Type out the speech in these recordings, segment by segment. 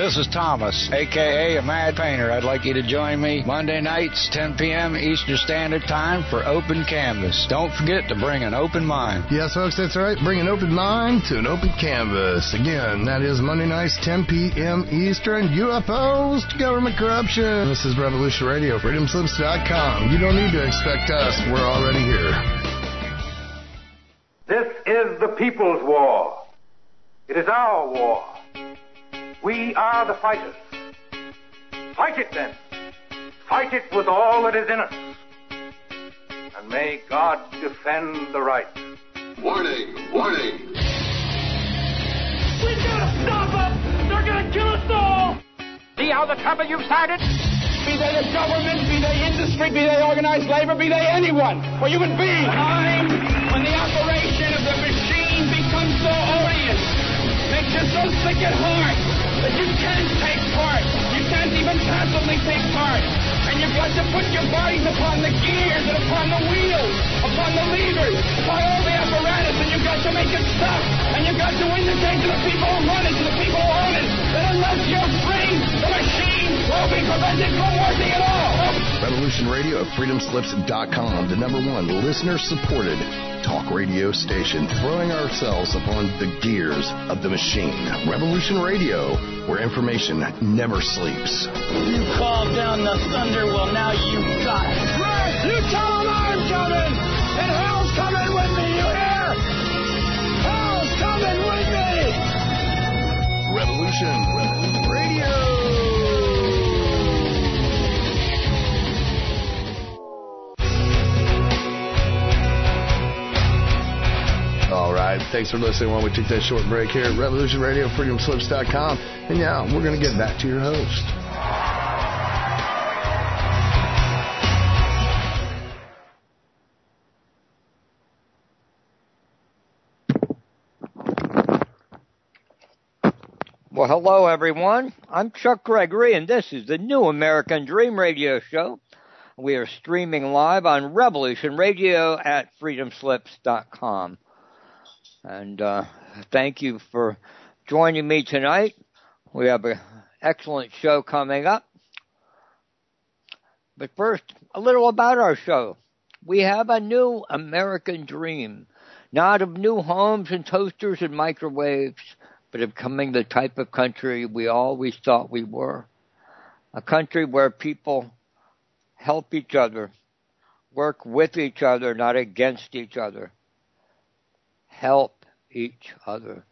This is Thomas, a.k.a. a Mad Painter. I'd like you to join me Monday nights, 10 p.m. Eastern Standard Time for Open Canvas. Don't forget to bring an open mind. Yes, folks, that's right. Bring an open mind to an open canvas. Again, that is Monday nights, 10 p.m. Eastern. UFOs to government corruption. This is Revolution Radio, freedomslips.com. You don't need to expect us. We're already here. This is the people's war. It is our war. We are the fighters. Fight it then. Fight it with all that is in us. And may God defend the right. Warning! Warning! We've got to stop them! They're going to kill us all! See how the trouble you've started? Be they the government, be they industry, be they organized labor, be they anyone, or human beings. Time when the operation of the machine becomes so odious, makes you so sick at heart that you can't take part. You can't even passively take part. And you've got to put your bodies upon the gears and upon the wheels, upon the levers, upon all the apparatus, and you've got to make it stop. And you've got to indicate to the people who run it, to the people who own it, that unless you're free, the machine will be prevented from working at all. Revolution Radio at freedomslips.com, the #1 listener-supported talk radio station, throwing ourselves upon the gears of the machine. Revolution Radio, where information never sleeps. You called down the thunder, well now you got it. Right, you tell them I'm coming, and hell's coming with me, you hear? Hell's coming with me! Revolution Radio. All right, thanks for listening while we took that short break here at Revolution Radio, freedomslips.com. And now we're going to get back to your host. Well, hello, everyone. I'm Chuck Gregory, and this is the New American Dream Radio Show. We are streaming live on Revolution Radio at freedomslips.com. And thank you for joining me tonight. We have an excellent show coming up. But first, a little about our show. We have a new American dream, not of new homes and toasters and microwaves, but of becoming the type of country we always thought we were. A country where people help each other, work with each other, not against each other. Help each other.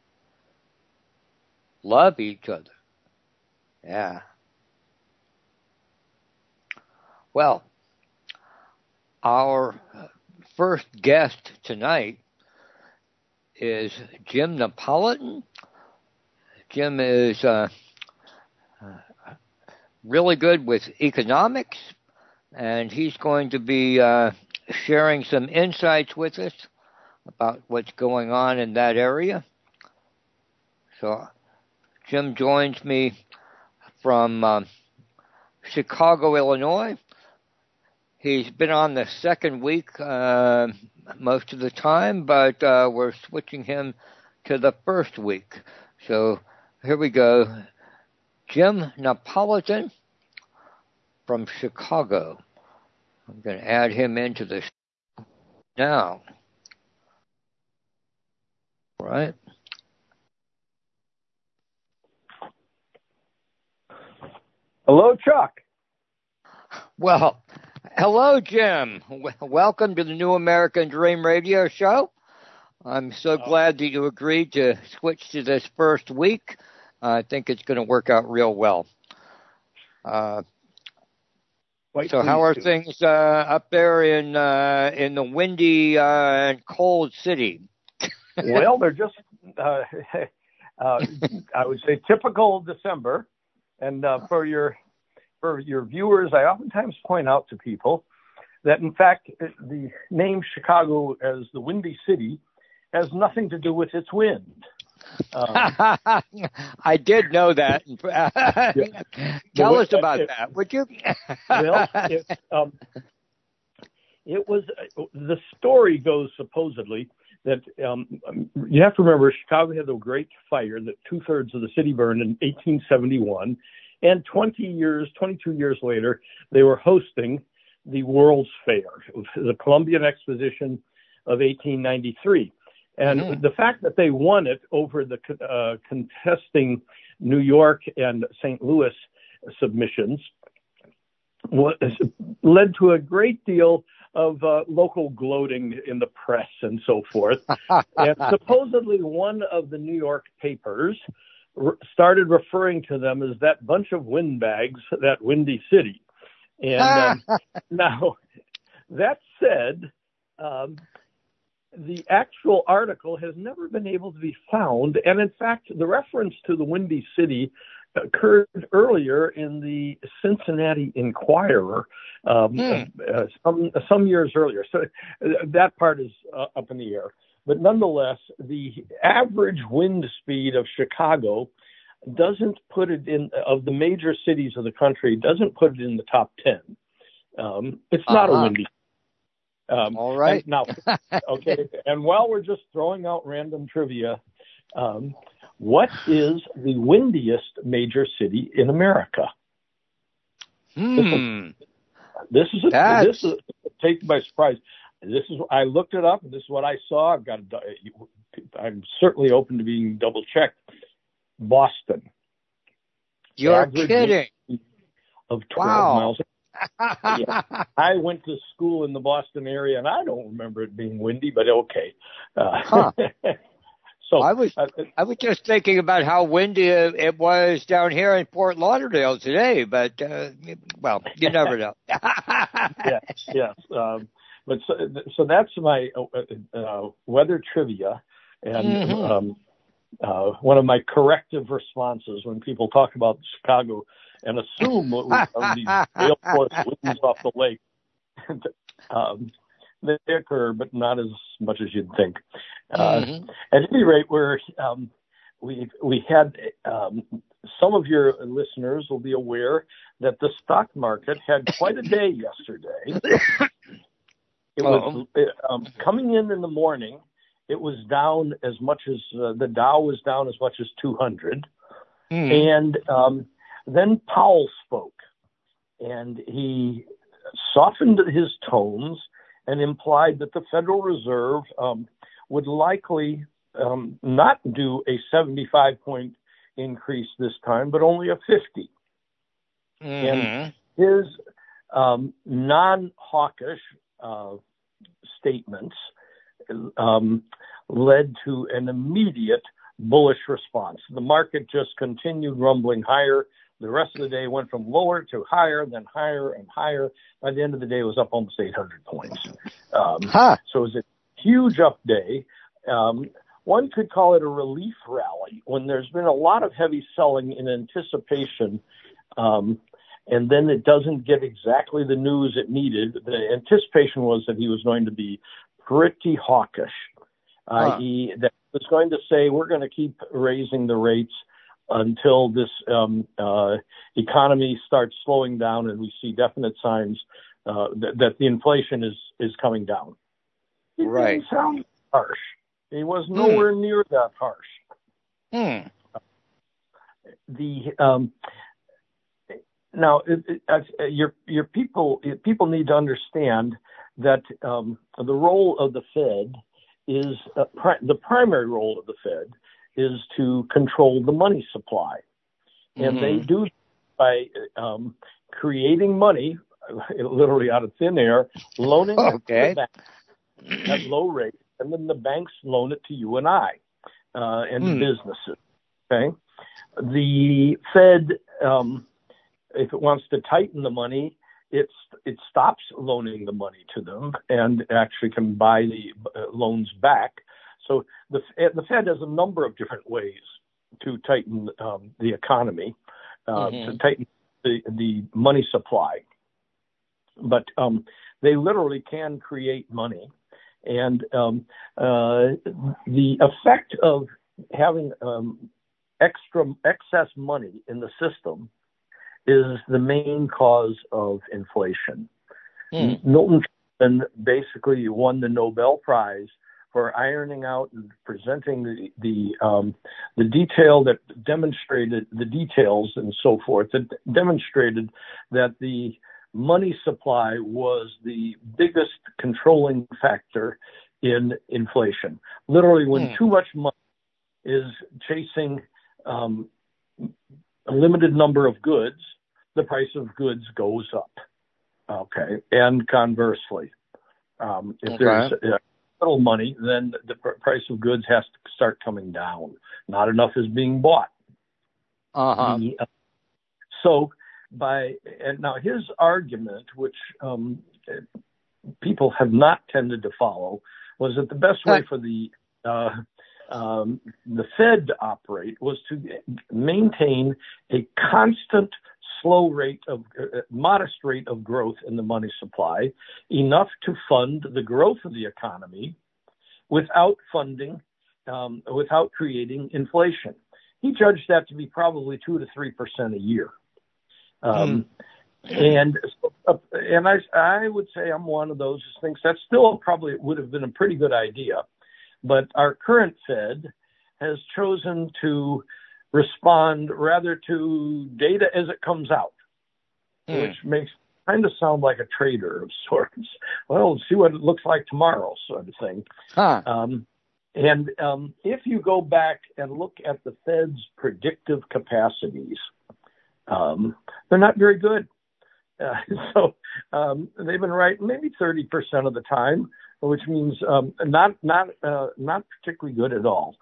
Love each other. Yeah. Well, our first guest tonight is Jim Napolitan. Jim is really good with economics, and he's going to be sharing some insights with us about what's going on in that area. So Jim joins me from Chicago, Illinois. He's been on the second week most of the time, but we're switching him to the first week. So here we go. Jim Napolitan from Chicago. I'm going to add him into the show now. Right. Hello, Chuck. Well, hello, Jim. Welcome to the New American Dream Radio Show. I'm so glad that you agreed to switch to this first week. I think it's going to work out real well. So how are things up there in the windy and cold city? Well, they're just, I would say, typical December. And for your viewers, I oftentimes point out to people that, in fact, the name Chicago as the Windy City has nothing to do with its wind. I did know that. Tell us about that, would you? Well, it was the story goes supposedly that you have to remember Chicago had the Great Fire that 2/3 of the city burned in 1871, and 22 years later, they were hosting the World's Fair, the Columbian Exposition of 1893. And the fact that they won it over the contesting New York and St. Louis submissions led to a great deal of local gloating in the press and so forth. And supposedly one of the New York papers started referring to them as that bunch of windbags, that Windy City. And now, that said, the actual article has never been able to be found. And in fact, the reference to the Windy City occurred earlier in the Cincinnati Enquirer some years earlier. So that part is up in the air. But nonetheless, the average wind speed of Chicago doesn't put it in, of the major cities of the country, doesn't put it in the top 10. It's not a windy. All right. Now, okay. And while we're just throwing out random trivia, what is the windiest major city in America? This is taken by surprise. I looked it up. This is what I saw. I'm certainly open to being double checked. Boston. You're kidding. Of 12 miles. Yeah. I went to school in the Boston area, and I don't remember it being windy, but okay. So I was just thinking about how windy it was down here in Fort Lauderdale today, but well, you never know. Yes. But so that's my weather trivia, and one of my corrective responses when people talk about Chicago and assume these gale force winds off the lake. They occur, but not as much as you'd think. At any rate, we had some of your listeners will be aware that the stock market had quite a day yesterday. It was coming in the morning. It was down as much as the Dow was down as much as 200, and then Powell spoke, and he softened his tones and implied that the Federal Reserve would likely not do a 75-point increase this time, but only a 50. And his non-hawkish statements led to an immediate bullish response. The market just continued rumbling higher. The rest of the day went from lower to higher, then higher and higher. By the end of the day, it was up almost 800 points. So it was a huge up day. One could call it a relief rally when there's been a lot of heavy selling in anticipation, and then it doesn't get exactly the news it needed. The anticipation was that he was going to be pretty hawkish, i.e. that he was going to say, we're going to keep raising the rates until this economy starts slowing down and we see definite signs that the inflation is coming down. It didn't sound harsh. He was nowhere near that harsh. Now, your people need to understand that the role of the Fed is the primary role of the Fed is to control the money supply, and they do by creating money, literally out of thin air, loaning it to the bank at low rates, and then the banks loan it to you and I and businesses. Okay, the Fed, if it wants to tighten the money, it stops loaning the money to them and actually can buy the loans back. So the Fed has a number of different ways to tighten the economy, to tighten the money supply. But they literally can create money. And the effect of having excess money in the system is the main cause of inflation. Milton Friedman basically won the Nobel Prize for ironing out and presenting the detail that demonstrated the details and so forth that demonstrated that the money supply was the biggest controlling factor in inflation. Literally, when too much money is chasing a limited number of goods, the price of goods goes up. Okay, and conversely, if there's little money, then the price of goods has to start coming down. Not enough is being bought. So now his argument, which people have not tended to follow, was that the best way for the Fed to operate was to maintain a constant, slow rate of modest rate of growth in the money supply, enough to fund the growth of the economy without creating inflation. He judged that to be probably 2 to 3% a year. And I would say I'm one of those who thinks that still probably would have been a pretty good idea. But our current Fed has chosen to respond rather to data as it comes out, which makes kind of sound like a trader of sorts. Well, see what it looks like tomorrow, sort of thing. If you go back and look at the Fed's predictive capacities, they're not very good. So they've been right maybe 30% of the time, which means not particularly good at all.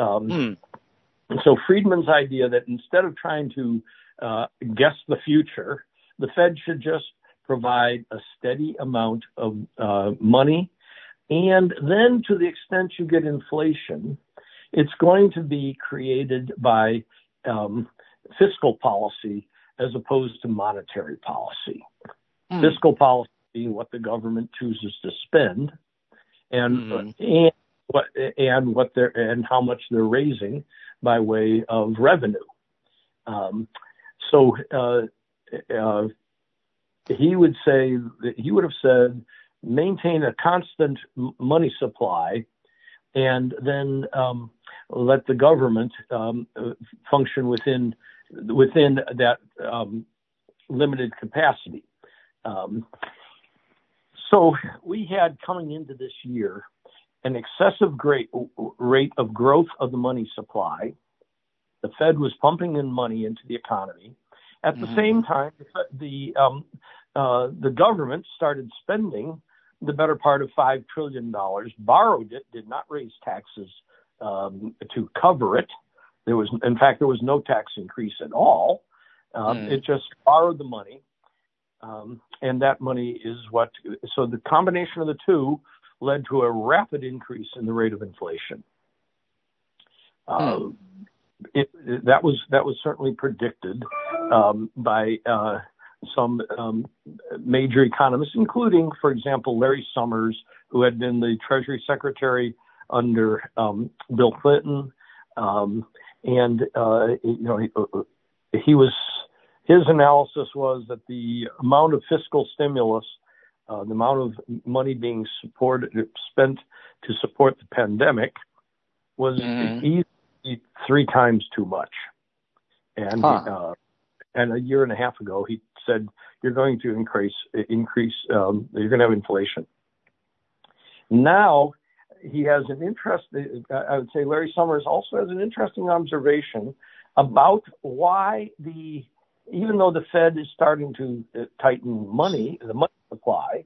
So Friedman's idea that instead of trying to guess the future, the Fed should just provide a steady amount of money, and then to the extent you get inflation, it's going to be created by fiscal policy as opposed to monetary policy. Fiscal policy being what the government chooses to spend, and how much they're raising by way of revenue. So he would have said, maintain a constant money supply, and then let the government function within that limited capacity. So we had, coming into this year, an excessive rate of growth of the money supply. The Fed was pumping in money into the economy. At the same time, the government started spending the better part of $5 trillion, borrowed it, did not raise taxes to cover it. There was no tax increase at all. It just borrowed the money. And that money is so the combination of the two led to a rapid increase in the rate of inflation. That was certainly predicted by some major economists, including, for example, Larry Summers, who had been the Treasury Secretary under Bill Clinton, his analysis was that the amount of fiscal stimulus, the amount of money being spent to support the pandemic, was easily 3 times too much. And a year and a half ago, he said, you're going to increase, you're going to have inflation. Now, he has an interest, I would say Larry Summers also has an interesting observation about why even though the Fed is starting to tighten the money supply,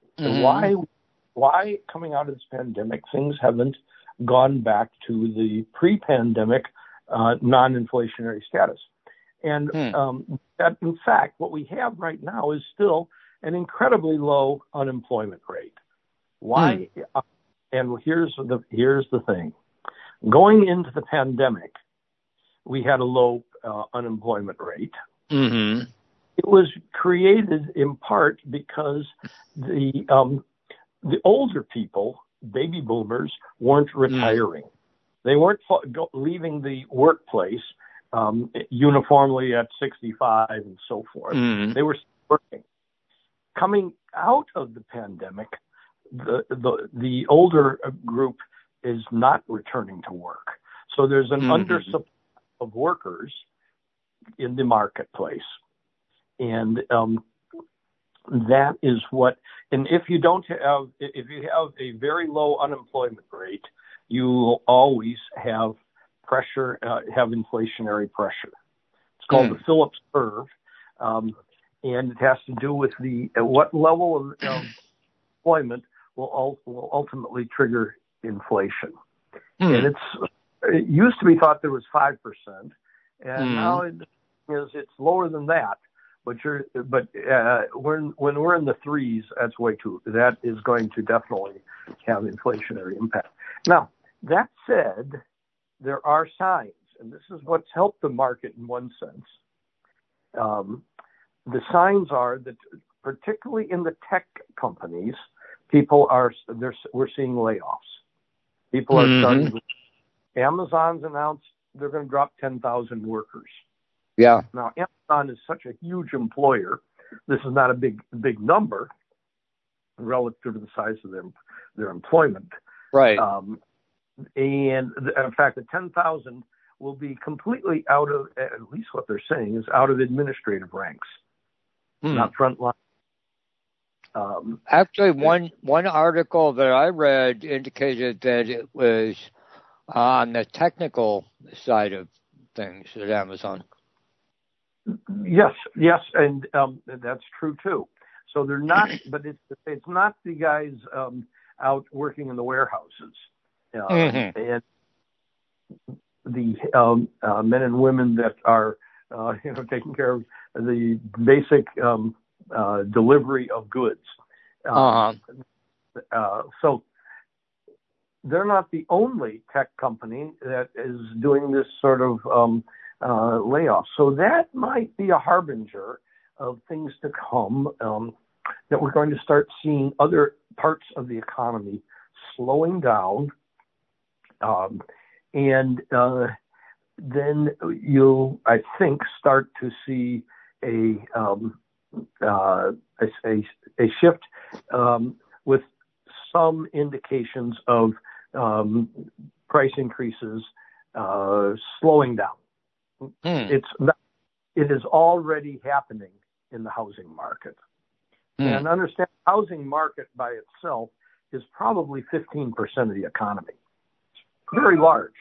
why coming out of this pandemic, things haven't gone back to the pre-pandemic non-inflationary status. And that, in fact, what we have right now is still an incredibly low unemployment rate. Why? And here's the thing. Going into the pandemic, we had a low unemployment rate. It was created in part because the older people, baby boomers, weren't retiring. They weren't leaving the workplace uniformly at 65 and so forth. They were working. Coming out of the pandemic, the older group is not returning to work. So there's an undersupply of workers in the marketplace. And that is what, and if you have a very low unemployment rate, you will always have pressure, have inflationary pressure. It's called the Phillips curve. And it has to do with what level of employment will ultimately trigger inflation. And it used to be thought there was 5%, and now it's lower than that. But when we're in the threes, that's way too. That is going to definitely have inflationary impact. Now, that said, there are signs, and this is what's helped the market in one sense. The signs are that, particularly in the tech companies, we're seeing layoffs. People are starting. Amazon's announced they're going to drop 10,000 workers. Yeah. Now, Amazon is such a huge employer. This is not a big number relative to the size of their employment. Right. And in fact, the 10,000 will be completely out of, at least what they're saying, is out of administrative ranks, not frontline. Actually, one article that I read indicated that it was on the technical side of things at Amazon. Yes, and that's true too. So they're not, but it's not the guys out working in the warehouses, and the men and women that are taking care of the basic delivery of goods. So they're not the only tech company that is doing this sort of layoff. So that might be a harbinger of things to come, that we're going to start seeing other parts of the economy slowing down. And then you'll, I think, start to see a shift with some indications of price increases slowing down. It is already happening in the housing market. And understand, the housing market by itself is probably 15% of the economy. It's very large.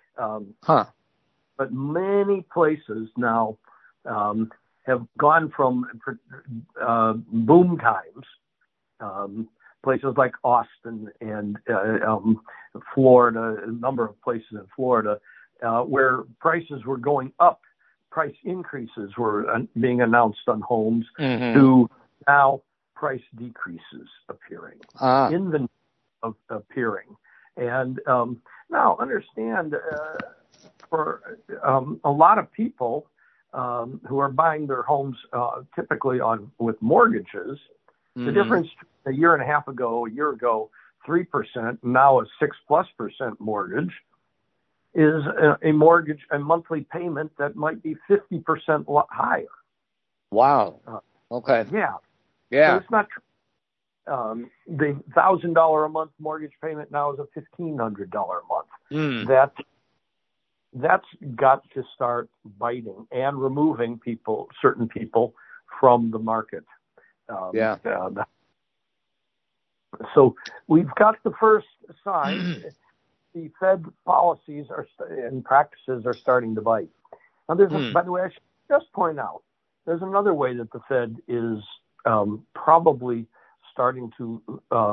But many places now have gone from boom times, places like Austin and Florida, a number of places in Florida, where prices were going up, price increases were being announced on homes, to now price decreases appearing in the appearing. And now understand, for a lot of people who are buying their homes typically with mortgages, the difference a year and a half ago, 3%, now a 6+% mortgage, is a monthly payment that might be 50% higher. Wow. Okay. Yeah. So it's not true. The $1,000 a month mortgage payment now is a $1,500 a month. That's got to start biting and removing certain people from the market. So we've got the first sign. The Fed policies and practices are starting to bite. Now, by the way, I should just point out, there's another way that the Fed is probably starting to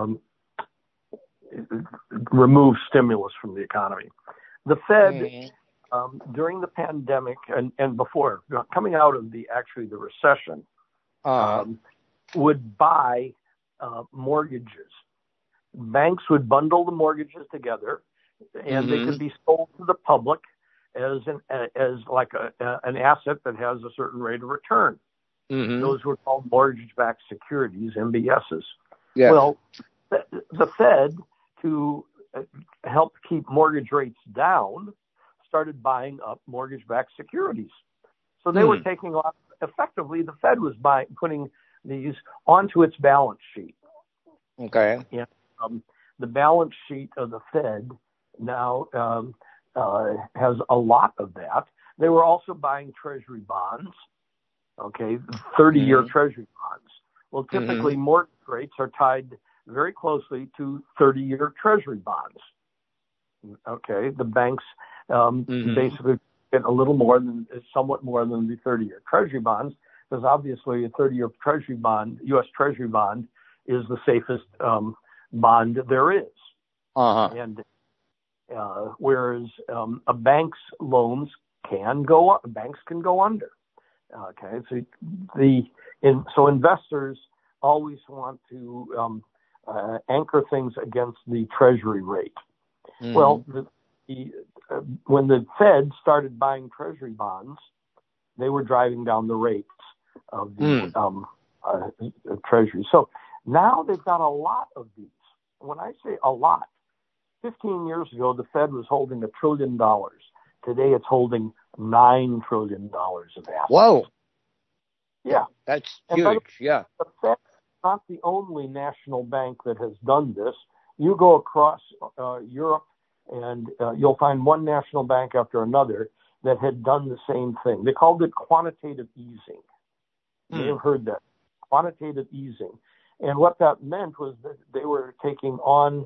remove stimulus from the economy. The Fed, during the pandemic and before, coming out of the recession, would buy mortgages. Banks would bundle the mortgages together, and they could be sold to the public as an asset that has a certain rate of return. Those were called mortgage-backed securities, MBSs. Yes. Well, the Fed, to help keep mortgage rates down, started buying up mortgage-backed securities. So they were taking off. Effectively, the Fed was putting these onto its balance sheet. Okay. Yeah. the balance sheet of the Fed now has a lot of that. They were also buying Treasury bonds, 30-year Treasury bonds. Well, typically mortgage rates are tied very closely to 30-year Treasury bonds. Okay, the banks basically get a little more than, somewhat more than the 30-year Treasury bonds, because obviously a 30-year Treasury bond, U.S. Treasury bond, is the safest bond there is. And whereas a bank's loans can go up, banks can go under. Okay, so investors always want to anchor things against the Treasury rate. Well, when the Fed started buying Treasury bonds, they were driving down the rates of the Treasury. So now they've got a lot of these. When I say a lot, 15 years ago, the Fed was holding $1 trillion. Today, it's holding $9 trillion of assets. Whoa. Yeah. That's huge, yeah. The Fed is not the only national bank that has done this. You go across Europe, and you'll find one national bank after another that had done the same thing. They called it quantitative easing. You may have heard that, quantitative easing. And what that meant was that they were taking on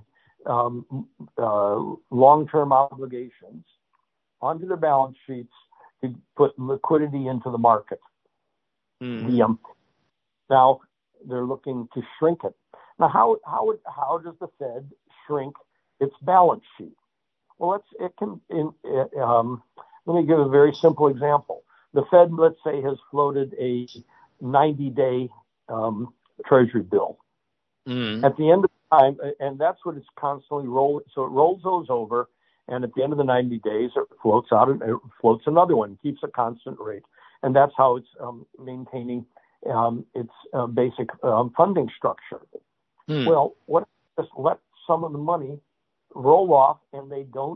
long-term obligations onto their balance sheets to put liquidity into the market. Now they're looking to shrink it. Now, how does the Fed shrink its balance sheet? Well, let me give a very simple example. The Fed, let's say, has floated a 90-day Treasury bill. At the end of the time, and that's what it's constantly rolling. So it rolls those over, and at the end of the 90 days, it floats out and it floats another one, keeps a constant rate, and that's how it's maintaining its basic funding structure. Well, what if just let some of the money roll off and they don't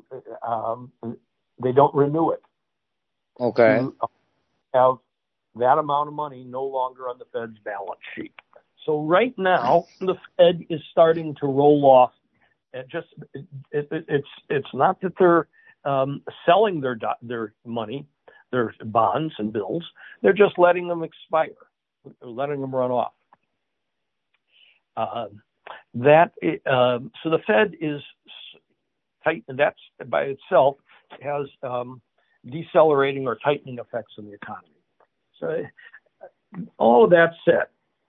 renew it? Okay. To have that amount of money no longer on the Fed's balance sheet. So right now, the Fed is starting to roll off. It's not that they're selling their money, their bonds and bills. They're just letting them expire, letting them run off. So the Fed is tight, and that's by itself has decelerating or tightening effects on the economy. So all of that said,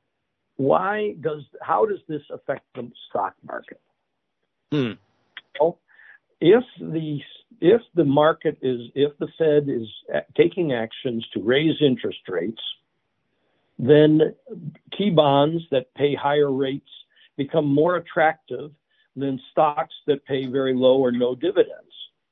how does this affect the stock market? Well, if the Fed is taking actions to raise interest rates, then T-bonds that pay higher rates become more attractive than stocks that pay very low or no dividends.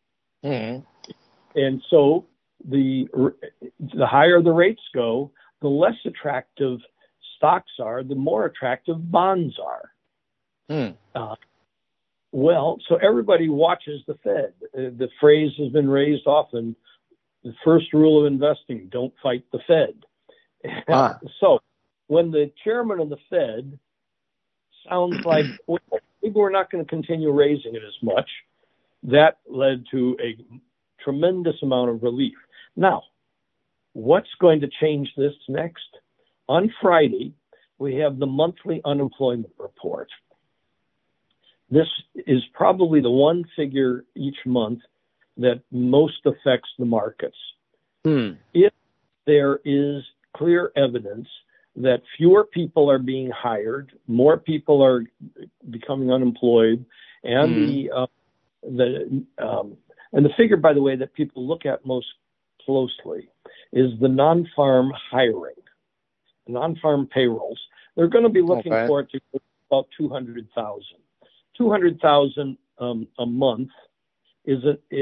And so the higher the rates go, the less attractive stocks are, the more attractive bonds are. Well, so everybody watches the Fed. The phrase has been raised often, the first rule of investing, don't fight the Fed. So when the chairman of the Fed sounds like, well, maybe we're not going to continue raising it as much, that led to a tremendous amount of relief. Now, what's going to change this next? On Friday, we have the monthly unemployment report. This is probably the one figure each month that most affects the markets. If there is clear evidence that fewer people are being hired, more people are becoming unemployed, and the figure, by the way, that people look at most closely is the non-farm hiring, non-farm payrolls. They're going to be looking for it to be about 200,000. 200,000 a month is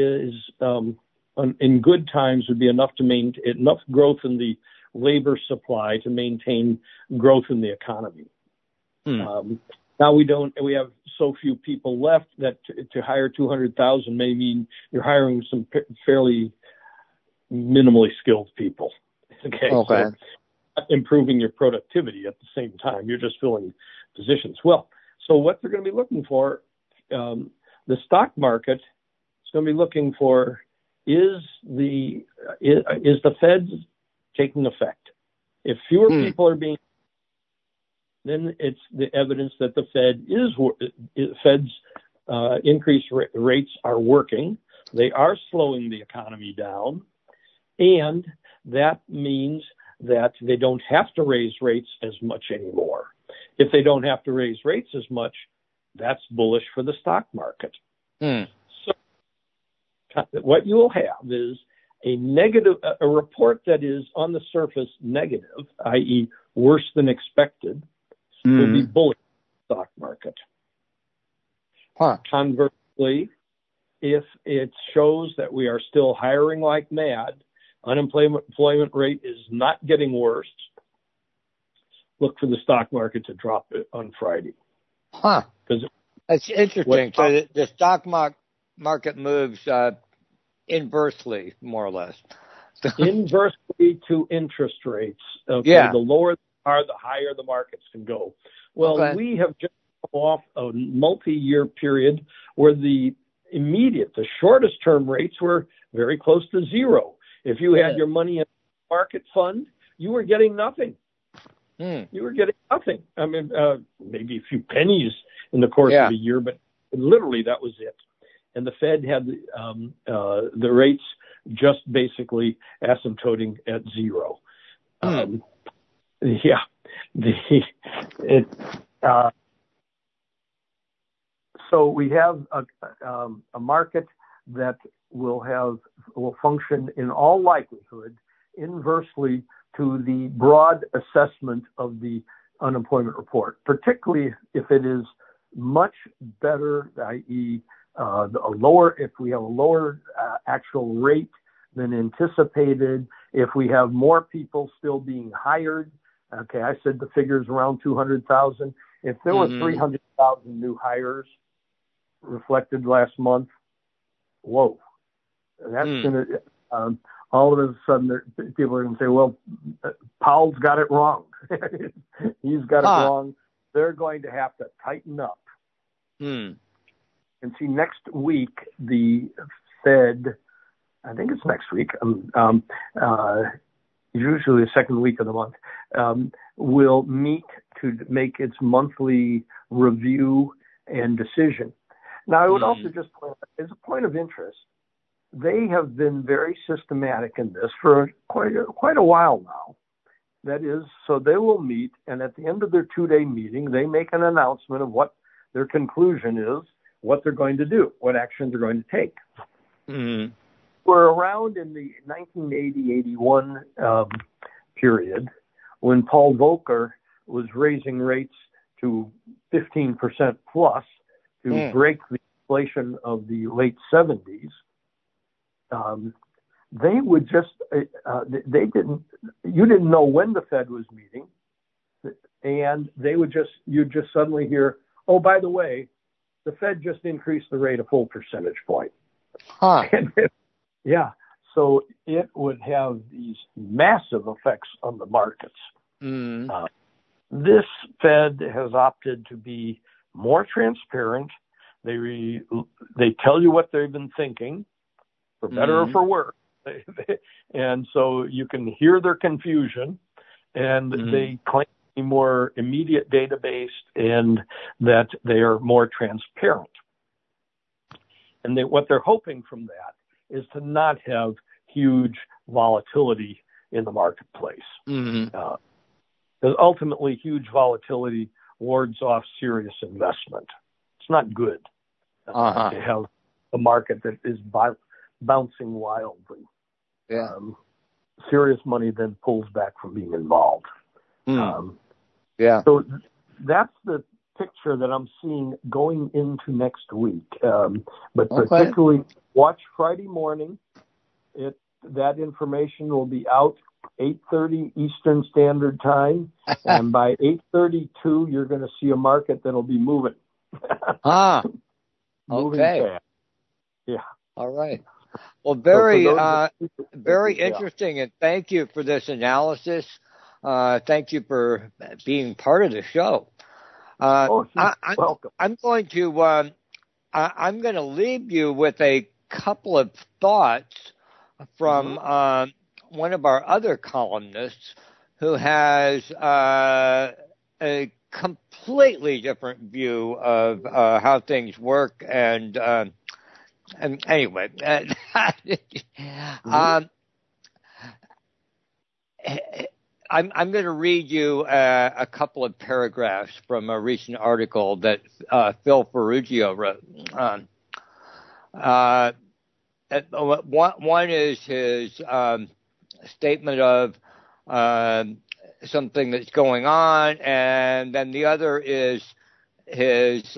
in good times would be enough to maintain enough growth in the labor supply to maintain growth in the economy. Now we have so few people left that to hire 200,000 may mean you're hiring some fairly minimally skilled people. So improving your productivity at the same time. You're just filling positions. Well, So what they're going to be looking for, the stock market is going to be looking for, is the Fed taking effect? If fewer people are being, then it's the evidence that the Fed's increased rates are working. They are slowing the economy down, and that means that they don't have to raise rates as much anymore. If they don't have to raise rates as much, that's bullish for the stock market. So what you'll have is a report that is on the surface negative, i.e. worse than expected, will be bullish for the stock market. Conversely, if it shows that we are still hiring like mad, unemployment rate is not getting worse, look for the stock market to drop it on Friday. That's interesting. So the stock market moves inversely, more or less. Inversely to interest rates. Okay, yeah. The lower they are, the higher the markets can go. Well, we have just come off a multi-year period where the shortest term rates were very close to zero. If you had your money in a market fund, you were getting nothing. You were getting nothing. I mean, maybe a few pennies in the course of a year, but literally that was it. And the Fed had the rates just basically asymptoting at zero. So we have a market that will function in all likelihood inversely to the broad assessment of the unemployment report, particularly if it is much better, i.e. if we have a lower actual rate than anticipated, if we have more people still being hired. Okay, I said the figure's around 200,000. If there were 300,000 new hires reflected last month, whoa, that's going to, all of a sudden people are going to say, well, Powell's got it wrong. He's got it wrong. They're going to have to tighten up. And see, next week, the Fed, I think it's next week, usually the second week of the month, will meet to make its monthly review and decision. Now, I would also just point out, as a point of interest, they have been very systematic in this for quite a while now. That is, so they will meet, and at the end of their 2-day meeting, they make an announcement of what their conclusion is, what they're going to do, what actions they're going to take. We're around in the 1980-81 period when Paul Volcker was raising rates to 15% plus to break the inflation of the late 70s. They would just, you didn't know when the Fed was meeting, and you'd just suddenly hear, oh, by the way, the Fed just increased the rate a full percentage point. So it would have these massive effects on the markets. This Fed has opted to be more transparent. They tell you what they've been thinking, for better or for worse. And so you can hear their confusion, and they claim to be more immediate data-based and that they are more transparent. And what they're hoping from that is to not have huge volatility in the marketplace. Because ultimately, huge volatility wards off serious investment. It's not good to have a market that is bouncing wildly. Serious money then pulls back from being involved. So that's the picture that I'm seeing going into next week. But particularly watch Friday morning. That information will be out 8:30 Eastern Standard Time, and by 8:32 you're going to see a market that'll be moving. Moving fast. All right. Well, very interesting, and thank you for this analysis. Thank you for being part of the show. Welcome. I'm going to I'm going to leave you with a couple of thoughts from one of our other columnists who has a completely different view of how things work. And anyway, I'm going to read you a couple of paragraphs from a recent article that Phil Ferruggio wrote. One is his statement of something that's going on, and then the other is his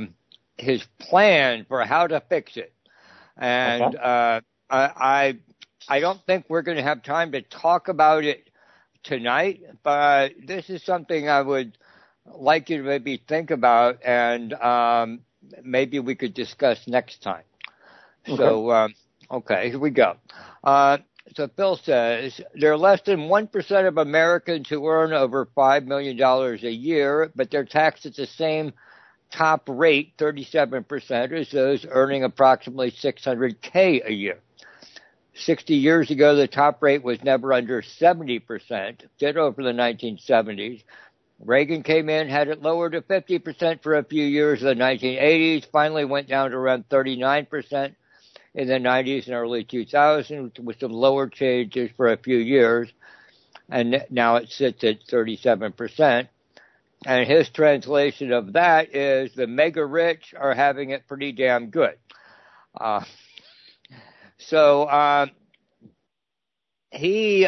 plan for how to fix it. And I don't think we're going to have time to talk about it tonight, but this is something I would like you to maybe think about, and maybe we could discuss next time. Okay. So, here we go. So Phil says, there are less than 1% of Americans who earn over $5 million a year, but they're taxed at the same top rate, 37%, as those earning approximately $600K a year. 60 years ago, the top rate was never under 70%, ditto for the 1970s. Reagan came in, had it lowered to 50% for a few years in the 1980s, finally went down to around 39% in the 90s and early 2000s, with some lower changes for a few years, and now it sits at 37%. And his translation of that is the mega rich are having it pretty damn good. He's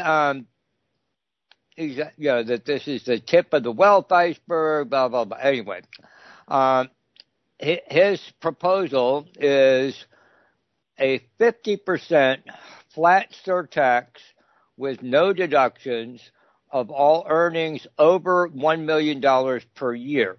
that this is the tip of the wealth iceberg, blah, blah, blah. Anyway, his proposal is a 50% flat surtax with no deductions of all earnings over $1 million per year.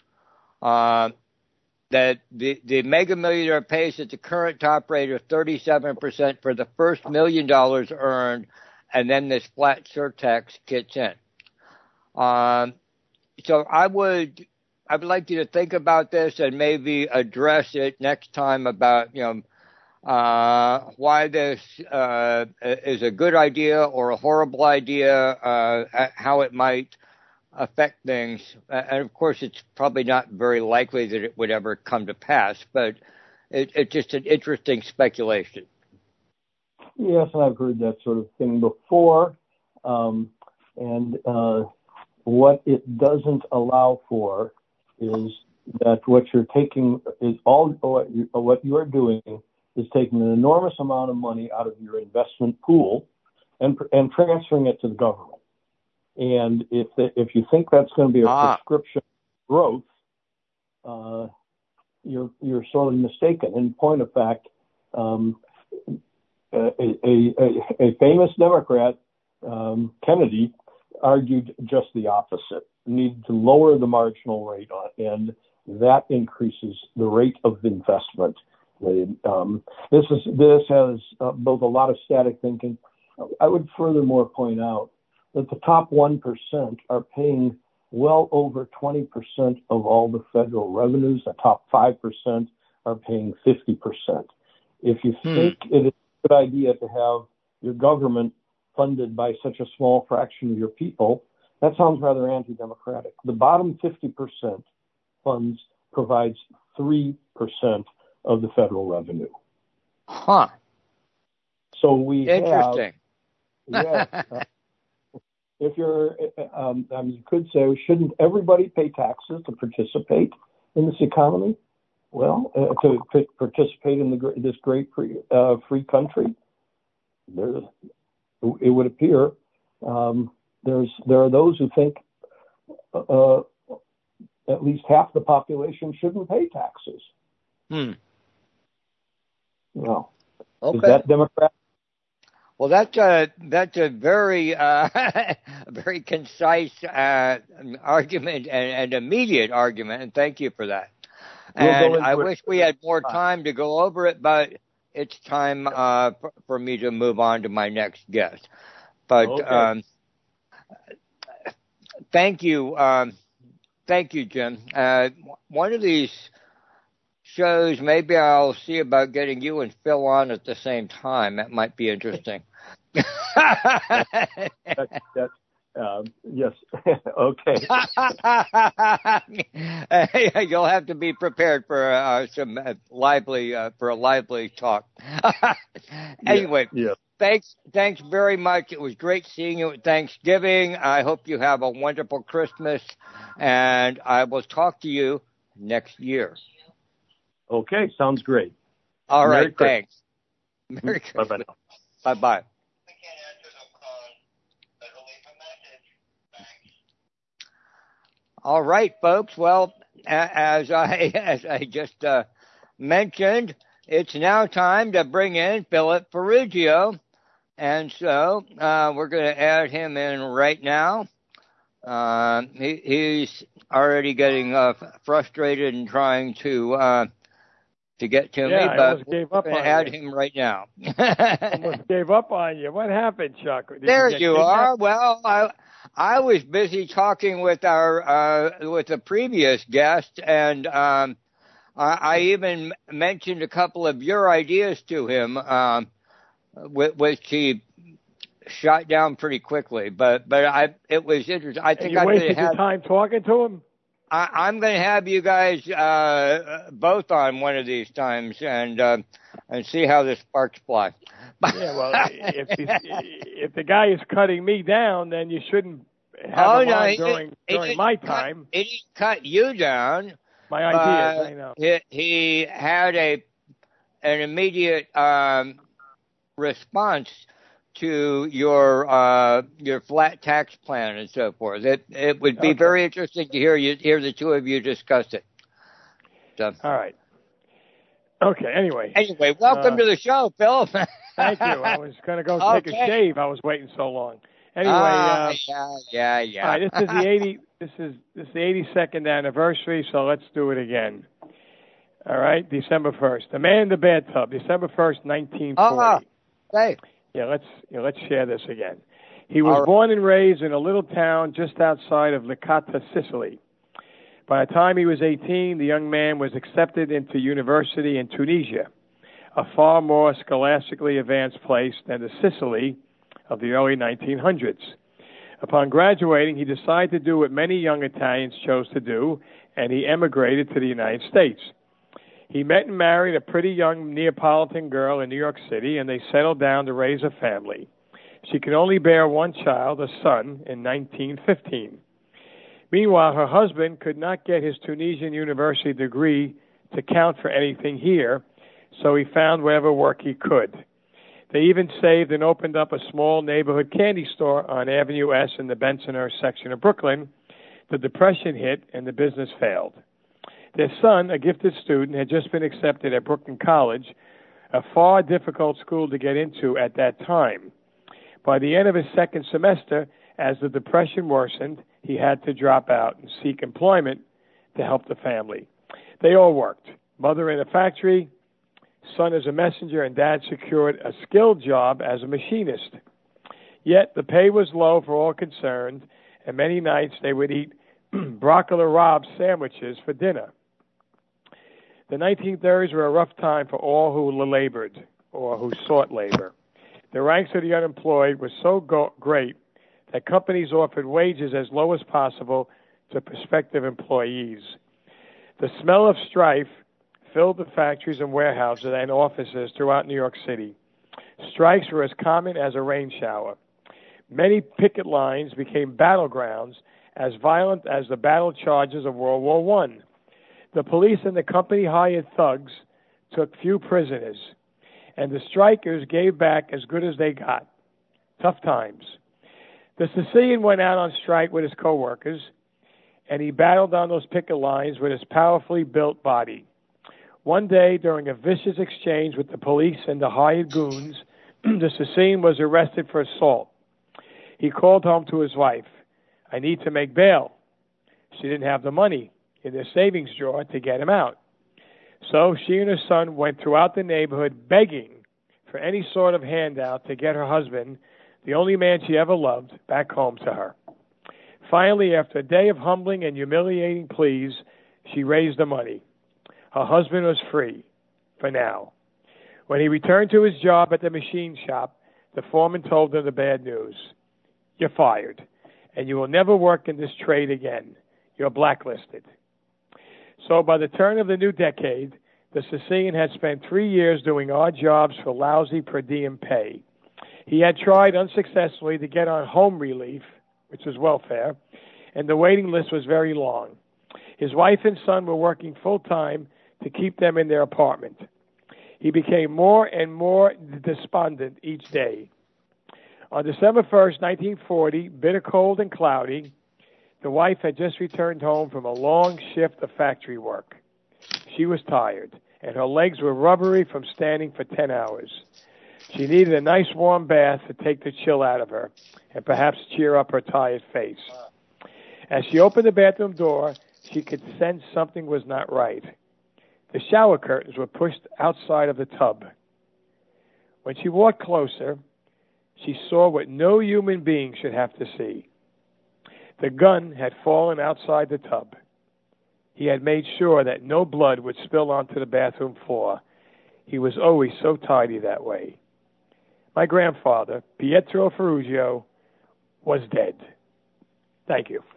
That the mega millionaire pays at the current top rate of 37% for the first $1 million earned, and then this flat surtax kicks in. So I would like you to think about this and maybe address it next time about, why this is a good idea or a horrible idea, how it might affect things. And of course, it's probably not very likely that it would ever come to pass, but it's just an interesting speculation. Yes, I've heard that sort of thing before. And what it doesn't allow for is that what you're taking is what you are doing is taking an enormous amount of money out of your investment pool and transferring it to the government. And if you think that's going to be a prescription for growth, you're sorely mistaken. In point of fact, a famous Democrat, Kennedy, argued just the opposite. You need to lower the marginal rate, and that increases the rate of investment. This has both a lot of static thinking. I would furthermore point out that the top 1% are paying well over 20% of all the federal revenues. The top 5% are paying 50%. If you think it is a good idea to have your government funded by such a small fraction of your people, that sounds rather anti-democratic. The bottom 50% funds provides 3% of the federal revenue. Huh. So we Interesting. If you're, you could say, shouldn't everybody pay taxes to participate in this economy? Well, to participate in this great free country, it would appear there are those who think at least half the population shouldn't pay taxes. Well, okay. Is that democratic? Well, that's a very very concise argument and immediate argument, and thank you for that. And I wish we had more time to go over it, but it's time for me to move on to my next guest. But thank you thank you, Jim. One of these shows, maybe I'll see about getting you and Phil on at the same time. That might be interesting. Yes. Okay. You'll have to be prepared for a lively talk. Anyway, yeah. Thanks very much. It was great seeing you at Thanksgiving. I hope you have a wonderful Christmas, and I will talk to you next year. Okay, sounds great. All right, thanks. Merry Christmas. Bye-bye. Bye-bye. All right, folks. Well, as I just mentioned, it's now time to bring in Philip Ferruggio, and so we're going to add him in right now. He's already getting frustrated and trying to get to me, but we're going to add him right now. Almost gave up on you. What happened, Chuck? There you are. Well, I was busy talking with the previous guest, and I even mentioned a couple of your ideas to him, which he shot down pretty quickly. But it was interesting. I think you wasted your time talking to him. I'm going to have you guys both on one of these times and see how the sparks fly. Yeah, well, if the guy is cutting me down, then you shouldn't have him on during my time. He didn't cut you down. My ideas, I know. He had an immediate response to your flat tax plan and so forth. It would be very interesting to hear the two of you discuss it. So. All right. Okay. Anyway, welcome to the show, Phil. Thank you. I was going to go take a shave. I was waiting so long. Anyway, yeah. All right, this is the 82nd anniversary, so let's do it again. All right, December 1st. The Man in the Bathtub, December 1st, 1940. Hey. Yeah, let's share this again. He was born and raised in a little town just outside of Licata, Sicily. By the time he was 18, the young man was accepted into university in Tunisia, a far more scholastically advanced place than the Sicily of the early 1900s. Upon graduating, he decided to do what many young Italians chose to do, and he emigrated to the United States. He met and married a pretty young Neapolitan girl in New York City, and they settled down to raise a family. She could only bear one child, a son, in 1915. Meanwhile, her husband could not get his Tunisian university degree to count for anything here, so he found whatever work he could. They even saved and opened up a small neighborhood candy store on Avenue S in the Bensonhurst section of Brooklyn. The Depression hit, and the business failed. Their son, a gifted student, had just been accepted at Brooklyn College, a far difficult school to get into at that time. By the end of his second semester, as the Depression worsened, he had to drop out and seek employment to help the family. They all worked. Mother in a factory, son as a messenger, and dad secured a skilled job as a machinist. Yet the pay was low for all concerned, and many nights they would eat broccoli rabe sandwiches for dinner. The 1930s were a rough time for all who labored or who sought labor. The ranks of the unemployed were so great that companies offered wages as low as possible to prospective employees. The smell of strife filled the factories and warehouses and offices throughout New York City. Strikes were as common as a rain shower. Many picket lines became battlegrounds as violent as the battle charges of World War I. The police and the company-hired thugs took few prisoners, and the strikers gave back as good as they got. Tough times. The Sicilian went out on strike with his co-workers, and he battled on those picket lines with his powerfully built body. One day, during a vicious exchange with the police and the hired goons, the Sicilian was arrested for assault. He called home to his wife, "I need to make bail." She didn't have the money in their savings drawer to get him out. So she and her son went throughout the neighborhood begging for any sort of handout to get her husband, the only man she ever loved, back home to her. Finally, after a day of humbling and humiliating pleas, she raised the money. Her husband was free, for now. When he returned to his job at the machine shop, the foreman told him the bad news. You're fired, and you will never work in this trade again. You're blacklisted. So by the turn of the new decade, the Sicilian had spent 3 years doing odd jobs for lousy per diem pay. He had tried unsuccessfully to get on home relief, which was welfare, and the waiting list was very long. His wife and son were working full-time to keep them in their apartment. He became more and more despondent each day. On December 1st, 1940, bitter cold and cloudy, the wife had just returned home from a long shift of factory work. She was tired, and her legs were rubbery from standing for 10 hours. She needed a nice warm bath to take the chill out of her and perhaps cheer up her tired face. As she opened the bathroom door, she could sense something was not right. The shower curtains were pushed outside of the tub. When she walked closer, she saw what no human being should have to see. The gun had fallen outside the tub. He had made sure that no blood would spill onto the bathroom floor. He was always so tidy that way. My grandfather, Pietro Ferruggio, was dead. Thank you.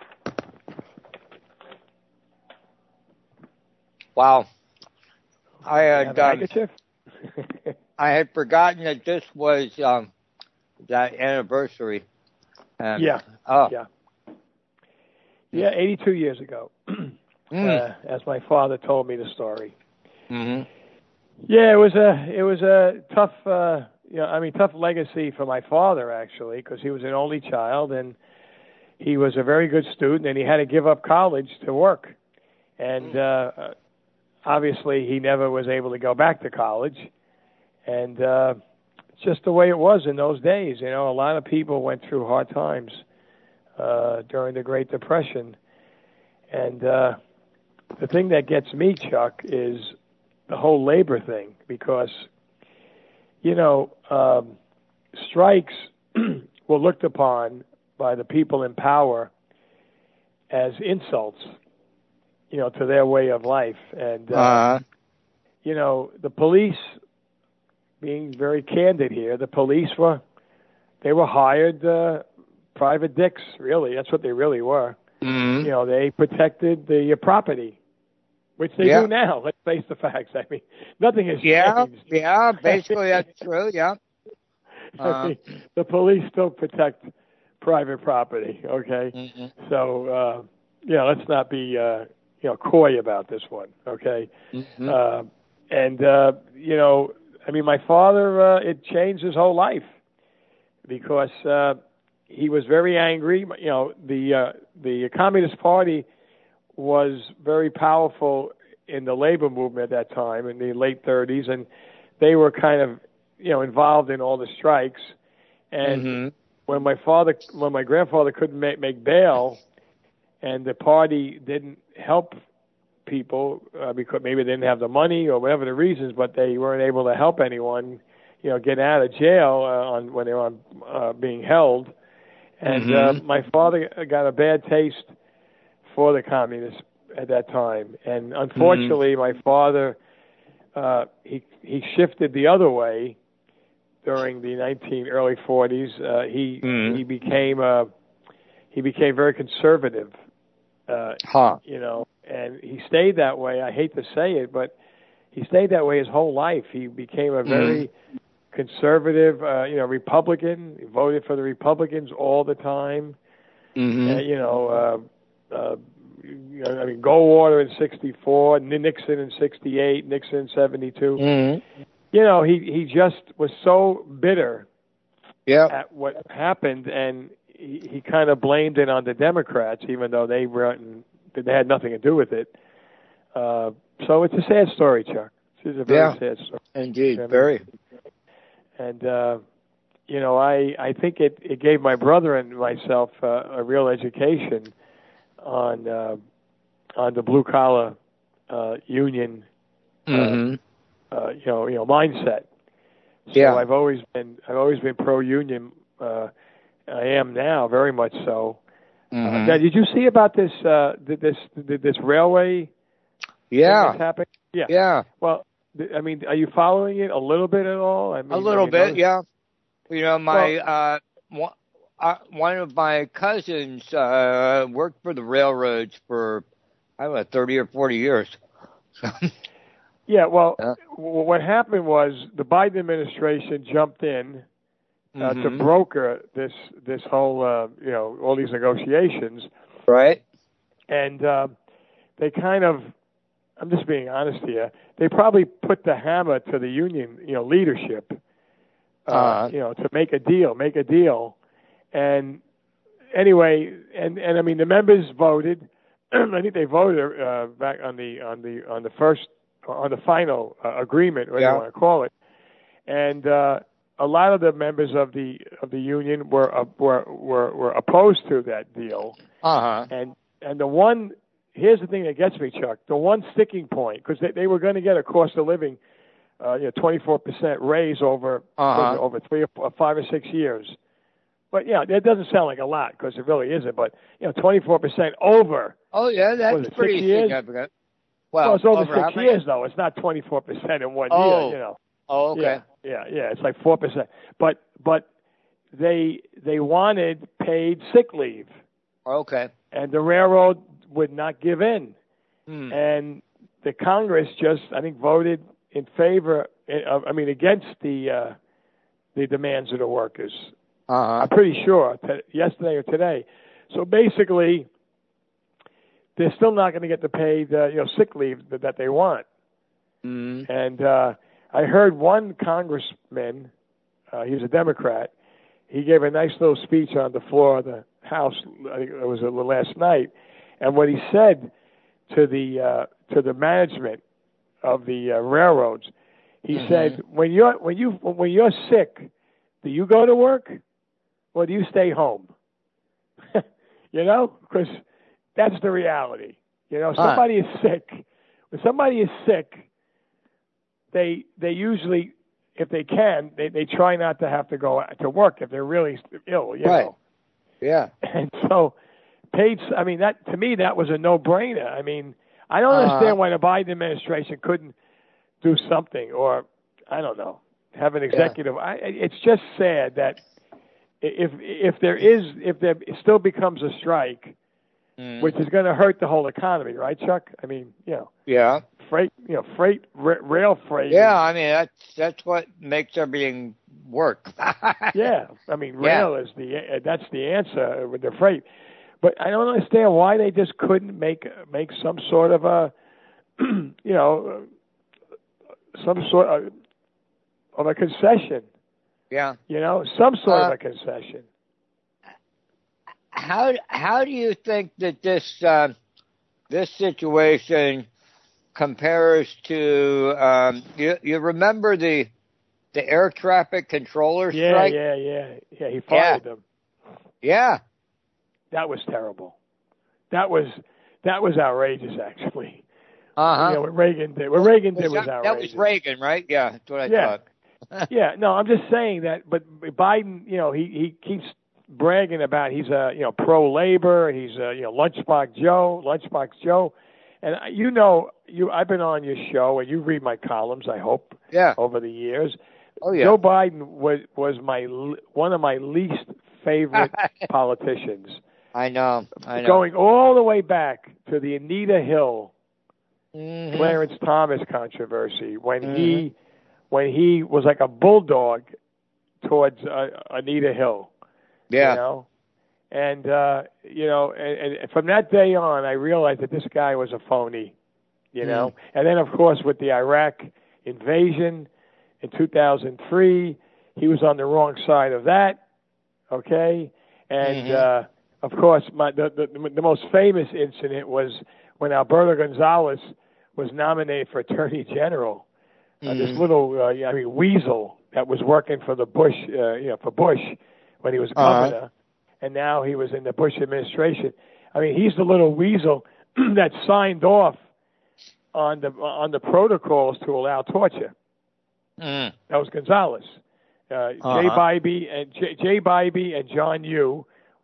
Wow. I had forgotten that this was that anniversary. Yeah. 82 years ago. As my father told me the story. Mm-hmm. Yeah, it was a tough tough legacy for my father, actually, because he was an only child and he was a very good student and he had to give up college to work. And obviously he never was able to go back to college. And it's just the way it was in those days. You know, a lot of people went through hard times during the Great Depression. And the thing that gets me, Chuck, is the whole labor thing, because, you know, strikes were looked upon by the people in power as insults, you know, to their way of life. And, you know, the police, being very candid here, the police were hired private dicks, really. That's what they really were. Mm-hmm. You know, they protected the property, which they do now. Let's face the facts. I mean, nothing has changed. Yeah, basically that's true, yeah. I mean, the police still protect private property, okay? Mm-hmm. So, let's not be, coy about this one, okay? Mm-hmm. I mean, my father, it changed his whole life because he was very angry. You know, the Communist Party was very powerful in the labor movement at that time in the late 30s, and they were kind of, involved in all the strikes. And when my grandfather couldn't make bail, and the party didn't help people because maybe they didn't have the money or whatever the reasons, but they weren't able to help anyone, get out of jail when they were being held. And my father got a bad taste for the communists at that time. And unfortunately, my father, he shifted the other way during the early 40s. He became very conservative. And he stayed that way. I hate to say it, but he stayed that way his whole life. He became a very conservative, Republican. He voted for the Republicans all the time. Goldwater in '64, Nixon in '68, Nixon in '72. He just was so bitter at what happened, and he kind of blamed it on the Democrats, even though they had nothing to do with it. So it's a sad story, Chuck. It's a very sad story. Indeed, very. And I think it gave my brother and myself a real education on the blue collar union mindset. So I've always been pro union. I am now very much so. Mm-hmm. Now, did you see about this this railway? Yeah. That's happening? Yeah. Yeah. Well, I mean, are you following it a little bit at all? I mean, a little bit, yeah. You know, one of my cousins worked for the railroads for, I don't know, 30 or 40 years. Yeah, well, what happened was the Biden administration jumped in to broker this whole, all these negotiations. Right. And they kind of, I'm just being honest here, they probably put the hammer to the union, leadership, to make a deal. And anyway, and I mean, the members voted. I think they voted back on the final agreement, whatever you want to call it. And a lot of the members of the union were opposed to that deal. And the one, here's the thing that gets me, Chuck. The one sticking point, because they were going to get a cost of living, 24% raise over 3 or 5 or 6 years. But that doesn't sound like a lot because it really isn't. But 24% over. Oh yeah, that's pretty significant. Well, it's over 6 years though. It's not 24% in 1 year. Oh, okay. Yeah. It's like 4%. But they wanted paid sick leave. Okay. And the railroad would not give in. And the Congress just, I think, voted in favor. Against the demands of the workers. I'm pretty sure yesterday or today. So basically, they're still not going to get the paid sick leave that they want. And I heard one congressman, he was a Democrat, he gave a nice little speech on the floor of the House. I think it was last night, and what he said to the management of the railroads, he said, when you're sick, do you go to work? Or do you stay home? Because that's the reality. Somebody is sick. When somebody is sick, they usually, if they can, they try not to have to go to work if they're really ill. Right. Know. Yeah. And so, that to me that was a no-brainer. I mean, I don't understand why the Biden administration couldn't do something, or I don't know, have an executive. It's just sad that. If there still becomes a strike, which is going to hurt the whole economy, right, Chuck? I mean, Yeah. Freight, rail freight. Yeah, I mean that's what makes everything work. Yeah, I mean, rail is that's the answer with the freight. But I don't understand why they just couldn't make some sort of a, some sort of a concession. Yeah. Some sort of a concession. How do you think that this situation compares to you remember the air traffic controller strike? Yeah. He fired them. Yeah. That was terrible. That was outrageous, actually. What Reagan did. What Reagan did was outrageous. That was Reagan, right? Yeah, that's what I thought. Yeah, no, I'm just saying that. But Biden, he keeps bragging about he's a pro-labor. He's a Lunchbox Joe, and I've been on your show and you read my columns. I hope. Yeah. Over the years. Oh yeah. Joe Biden was one of my least favorite politicians. I know. Going all the way back to the Anita Hill, Clarence Thomas controversy when he was like a bulldog towards Anita Hill. Yeah. And and from that day on, I realized that this guy was a phony. And then of course with the Iraq invasion in 2003, he was on the wrong side of that. Okay, and of course the most famous incident was when Alberto Gonzales was nominated for Attorney General. This little, weasel that was working for the Bush, for Bush when he was governor, and now he was in the Bush administration. I mean, he's the little weasel that signed off on the protocols to allow torture. That was Gonzales. Jay Bybee and John Yoo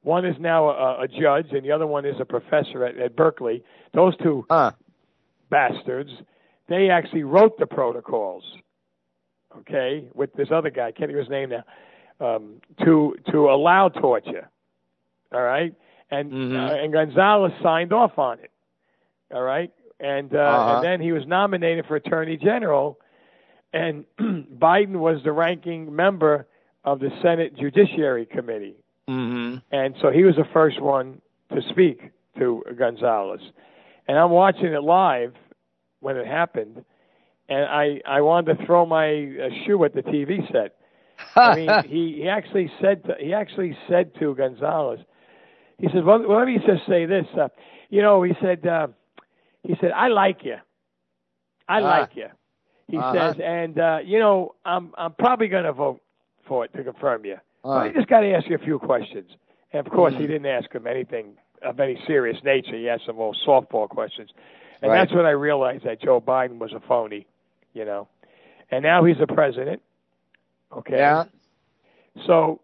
One is now a judge, and the other one is a professor at Berkeley. Those two bastards, they actually wrote the protocols, okay, with this other guy, I can't think of his name now, to allow torture, all right? And Gonzalez signed off on it, all right? And then he was nominated for Attorney General, and Biden was the ranking member of the Senate Judiciary Committee. And so he was the first one to speak to Gonzalez. And I'm watching it live when it happened, and I wanted to throw my shoe at the TV set. I mean, he actually said to Gonzalez, he said, well, let me just say this. He said, I like you. I like you. He says, and, I'm probably going to vote for it to confirm you. But I just got to ask you a few questions. And, of course, he didn't ask him anything of any serious nature. He asked some little softball questions. And that's when I realized that Joe Biden was a phony, And now he's the president. Okay. Yeah. So,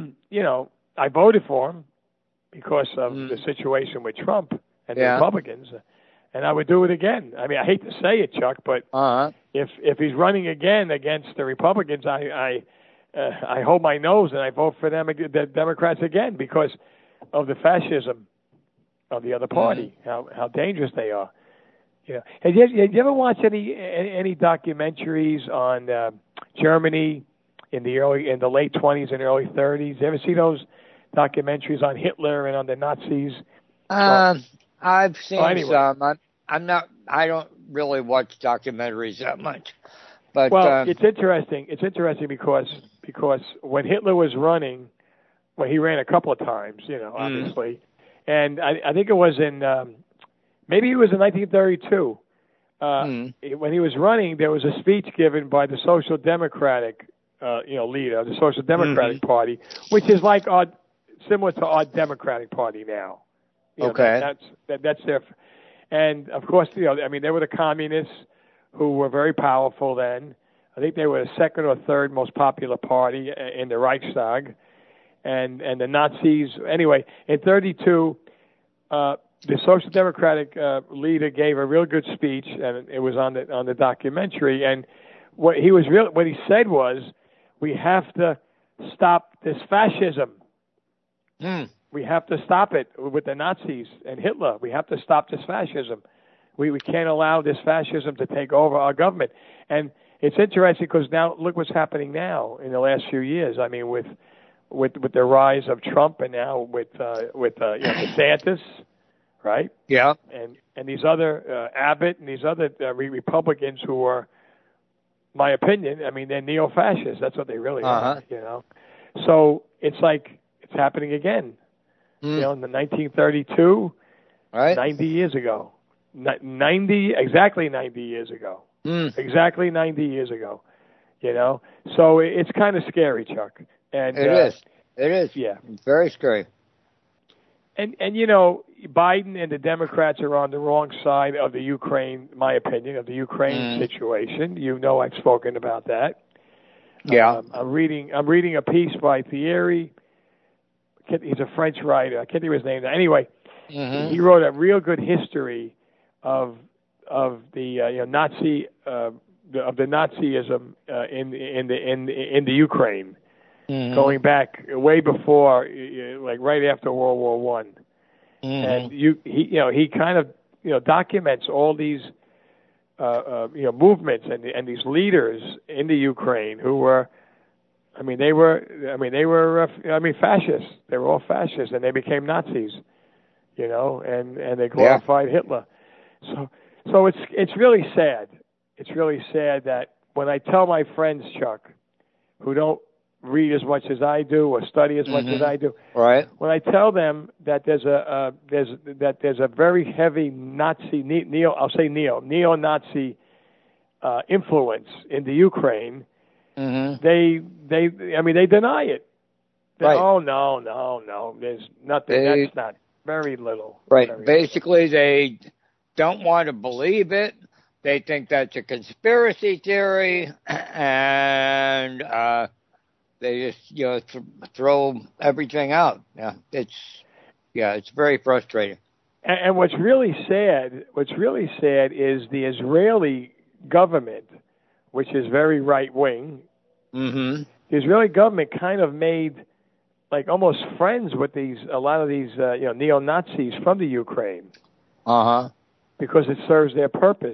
I voted for him because of the situation with Trump and the Republicans. And I would do it again. I mean, I hate to say it, Chuck, but if he's running again against the Republicans, I hold my nose and I vote for them, the Democrats again, because of the fascism of the other party, how dangerous they are. Have you ever watched any documentaries on Germany in the late 20s and early 30s? You ever see those documentaries on Hitler and on the Nazis? I've seen some. I don't really watch documentaries that much. But it's interesting. It's interesting because when Hitler was running, he ran a couple of times, obviously, and I think it was maybe it was in 1932. When he was running, there was a speech given by the Social Democratic, leader of the Social Democratic Party, which is like similar to our Democratic Party now. That's their, and of course, they were the communists who were very powerful then. I think they were the second or third most popular party in the Reichstag, and the Nazis. Anyway, in 1932, the Social Democratic leader gave a real good speech, and it was on the documentary. And what he said was, we have to stop this fascism. We have to stop it with the Nazis and Hitler. We have to stop this fascism. We can't allow this fascism to take over our government. And it's interesting because now look what's happening now in the last few years. I mean, with the rise of Trump, and now with DeSantis, right? Yeah. And these other Abbott and these other Republicans who are, my opinion, they're neo-fascists. That's what they really are. So it's like it's happening again. In the 1932, right? 90 years ago. Exactly 90 years ago. Exactly 90 years ago. So it's kind of scary, Chuck. And it is. Yeah. It's very scary. And Biden and the Democrats are on the wrong side of the Ukraine, my opinion, of the Ukraine situation. I've spoken about that. Yeah. I'm reading a piece by Thierry. He's a French writer. I can't think of his name. Anyway, he wrote a real good history of the Nazi of the Nazism in the Ukraine, going back way before, like right after World War I. And he kind of documents all these movements and these leaders in the Ukraine who were. They were fascists. They were all fascists, and they became Nazis, and they glorified Hitler. So it's really sad. It's really sad that when I tell my friends, Chuck, who don't read as much as I do or study as much as I do, right? When I tell them that there's a very heavy Nazi neo-Nazi influence in the Ukraine. They deny it. Right. Oh no. There's nothing. That's not very little. Right. Very Basically, they don't want to believe it. They think that's a conspiracy theory, and They just throw everything out. Yeah, it's very frustrating. And what's really sad is the Israeli government, which is very right wing. Mm-hmm. The Israeli government kind of made like almost friends with a lot of these neo-Nazis from the Ukraine. Because it serves their purpose.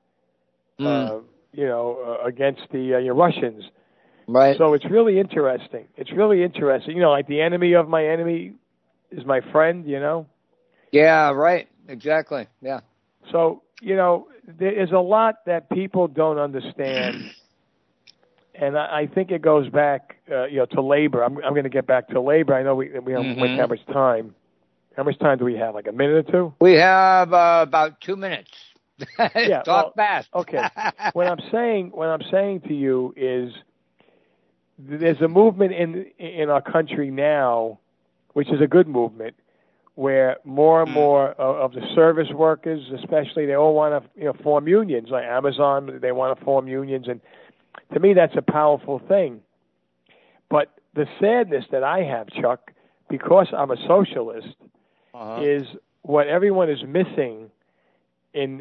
Against the Russians. Right. So it's really interesting. Like the enemy of my enemy is my friend, Yeah, right. Exactly. Yeah. So, there is a lot that people don't understand. And I think it goes back, to labor. I'm going to get back to labor. I know we don't have much time. How much time do we have? Like a minute or two? We have about 2 minutes. Yeah, Talk fast. Okay. What I'm saying to you is there's a movement in our country now, which is a good movement, where more and more of the service workers, especially, they all want to form unions. Like Amazon, they want to form unions, and to me, that's a powerful thing. But the sadness that I have, Chuck, because I'm a socialist, is what everyone is missing in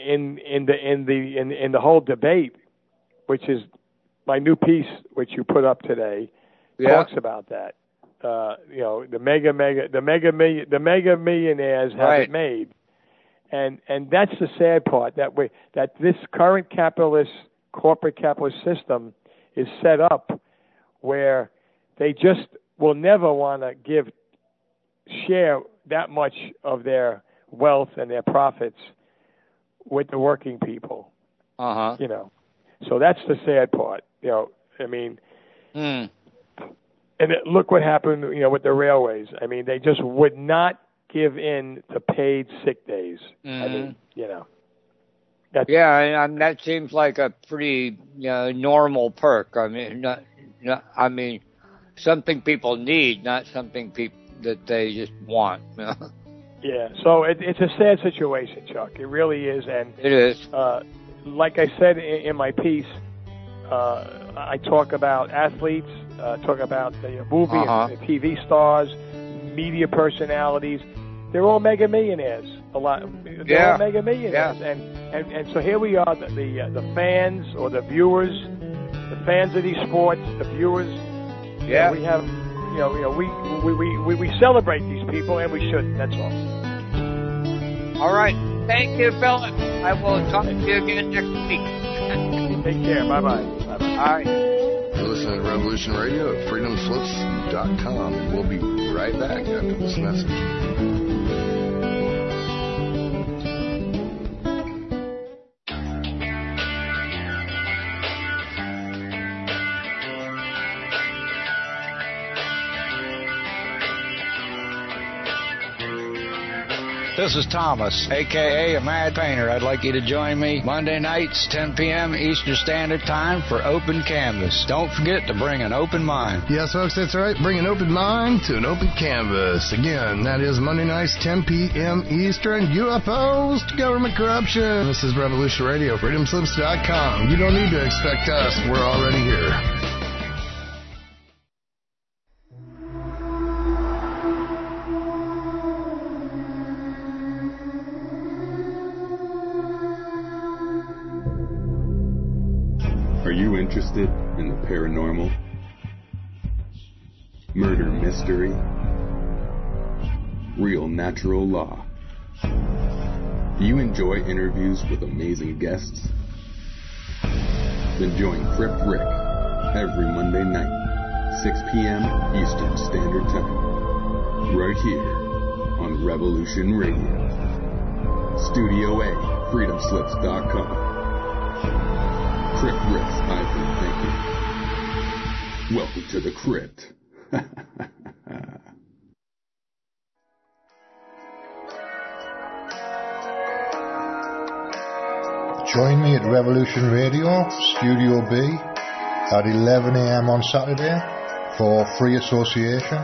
the whole debate, which is my new piece, which you put up today, talks about that. The mega millionaires have it made, and that's the sad part, that this current corporate capitalist system is set up where they just will never want to share that much of their wealth and their profits with the working people. So that's the sad part. And look what happened, with the railways. I mean, they just would not give in to paid sick days. That seems like a pretty normal perk. I mean, something people need, not something that they just want. Yeah, so it's a sad situation, Chuck. It really is, and it is. Like I said in my piece, I talk about athletes, talk about the movie and the TV stars, media personalities. They're all mega millionaires. A lot. They're all mega millionaires, and so here we are, the fans or the viewers, the fans of these sports, the viewers. Yeah, we have. We celebrate these people, and we should. That's all. All right. Thank you, Philip. I will talk to you again next week. Take care. Bye-bye. Bye-bye. All right. You're listening to Revolution Radio at freedomslips.com. We'll be right back after this message. This is Thomas, a.k.a. a Mad Painter. I'd like you to join me Monday nights, 10 p.m. Eastern Standard Time for Open Canvas. Don't forget to bring an open mind. Yes, folks, that's right. Bring an open mind to an open canvas. Again, that is Monday nights, 10 p.m. Eastern. UFOs to government corruption. This is Revolution Radio, freedomslips.com. You don't need to expect us. We're already here. Are you interested in the paranormal, murder mystery, real natural law? Do you enjoy interviews with amazing guests? Then join Crypt Rick every Monday night, 6 p.m. Eastern Standard Time, right here on Revolution Radio. Studio A, freedomslips.com. Crypt Rick's Hybrid Thinking. Welcome to the Crypt. Join me at Revolution Radio, Studio B, at 11 a.m. on Saturday for Free Association,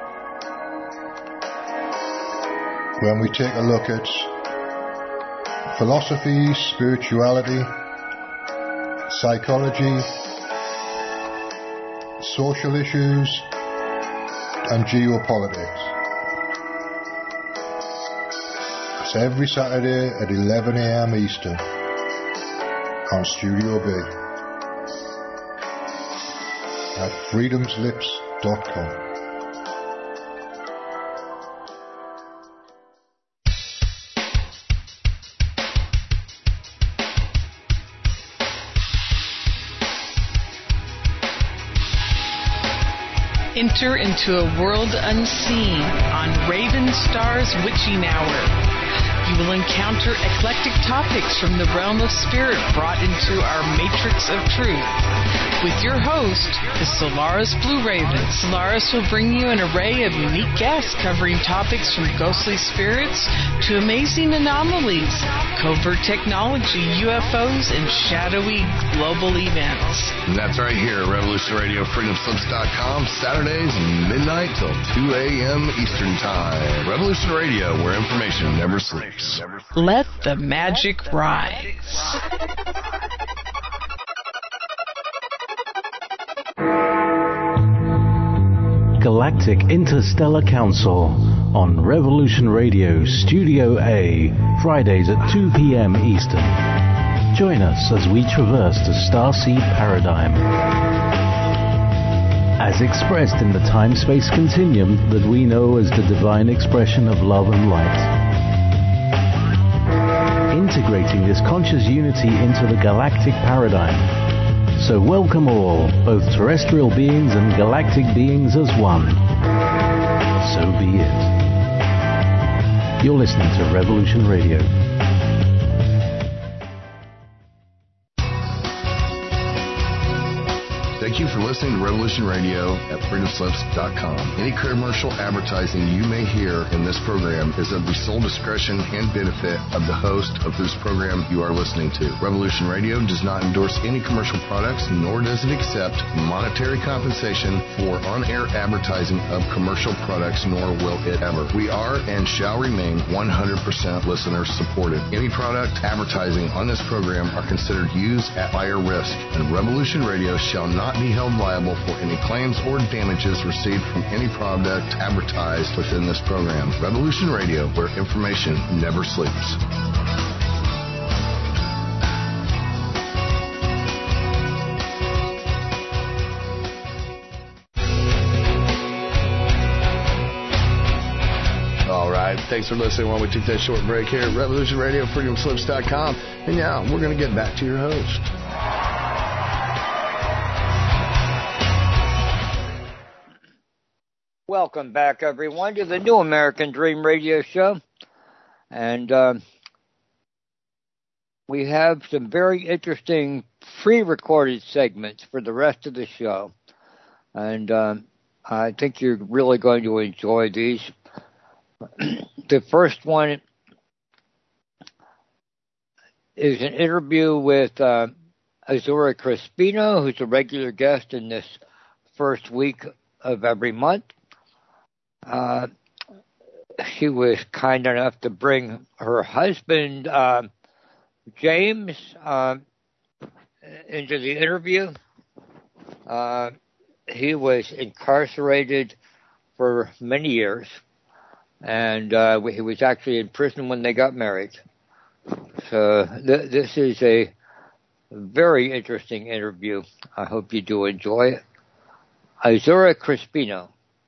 when we take a look at philosophy, spirituality, psychology, social issues, and geopolitics. It's every Saturday at 11 a.m. Eastern on Studio B at freedomslips.com. Enter into a world unseen on Raven Star's Witching Hour. You will encounter eclectic topics from the realm of spirit brought into our matrix of truth. With your host, the Solaris Blue Raven. Solaris will bring you an array of unique guests covering topics from ghostly spirits to amazing anomalies, covert technology, UFOs, and shadowy global events. And that's right here, Revolution Radio, freedomslips.com, Saturdays, midnight till 2 a.m. Eastern Time. Revolution Radio, where information never sleeps. Let the magic rise. Galactic Interstellar Council on Revolution Radio Studio A, Fridays at 2 p.m. Eastern. Join us as we traverse the starseed paradigm, as expressed in the time-space continuum that we know as the divine expression of love and light. Integrating this conscious unity into the galactic paradigm. So welcome all, both terrestrial beings and galactic beings as one. So be it. You're listening to Revolution Radio. Thank you for listening to Revolution Radio at freedomslips.com. Any commercial advertising you may hear in this program is of the sole discretion and benefit of the host of whose program you are listening to. Revolution Radio does not endorse any commercial products, nor does it accept monetary compensation for on-air advertising of commercial products, nor will it ever. We are and shall remain 100% listener supported. Any product advertising on this program are considered used at buyer risk, and Revolution Radio shall not be held liable for any claims or damages received from any product advertised within this program. Revolution Radio, where information never sleeps. All right, thanks for listening while we took that short break here at Revolution Radio, freedomslips.com. And now we're going to get back to your host. Welcome back, everyone, to the New American Dream Radio Show. And we have some very interesting pre-recorded segments for the rest of the show. And I think you're really going to enjoy these. The first one is an interview with Azura Crispino, who's a regular guest in this first week of every month. She was kind enough to bring her husband, James, into the interview. He was incarcerated for many years, and he was actually in prison when they got married. So this is a very interesting interview. I hope you do enjoy it. Azura Crispino.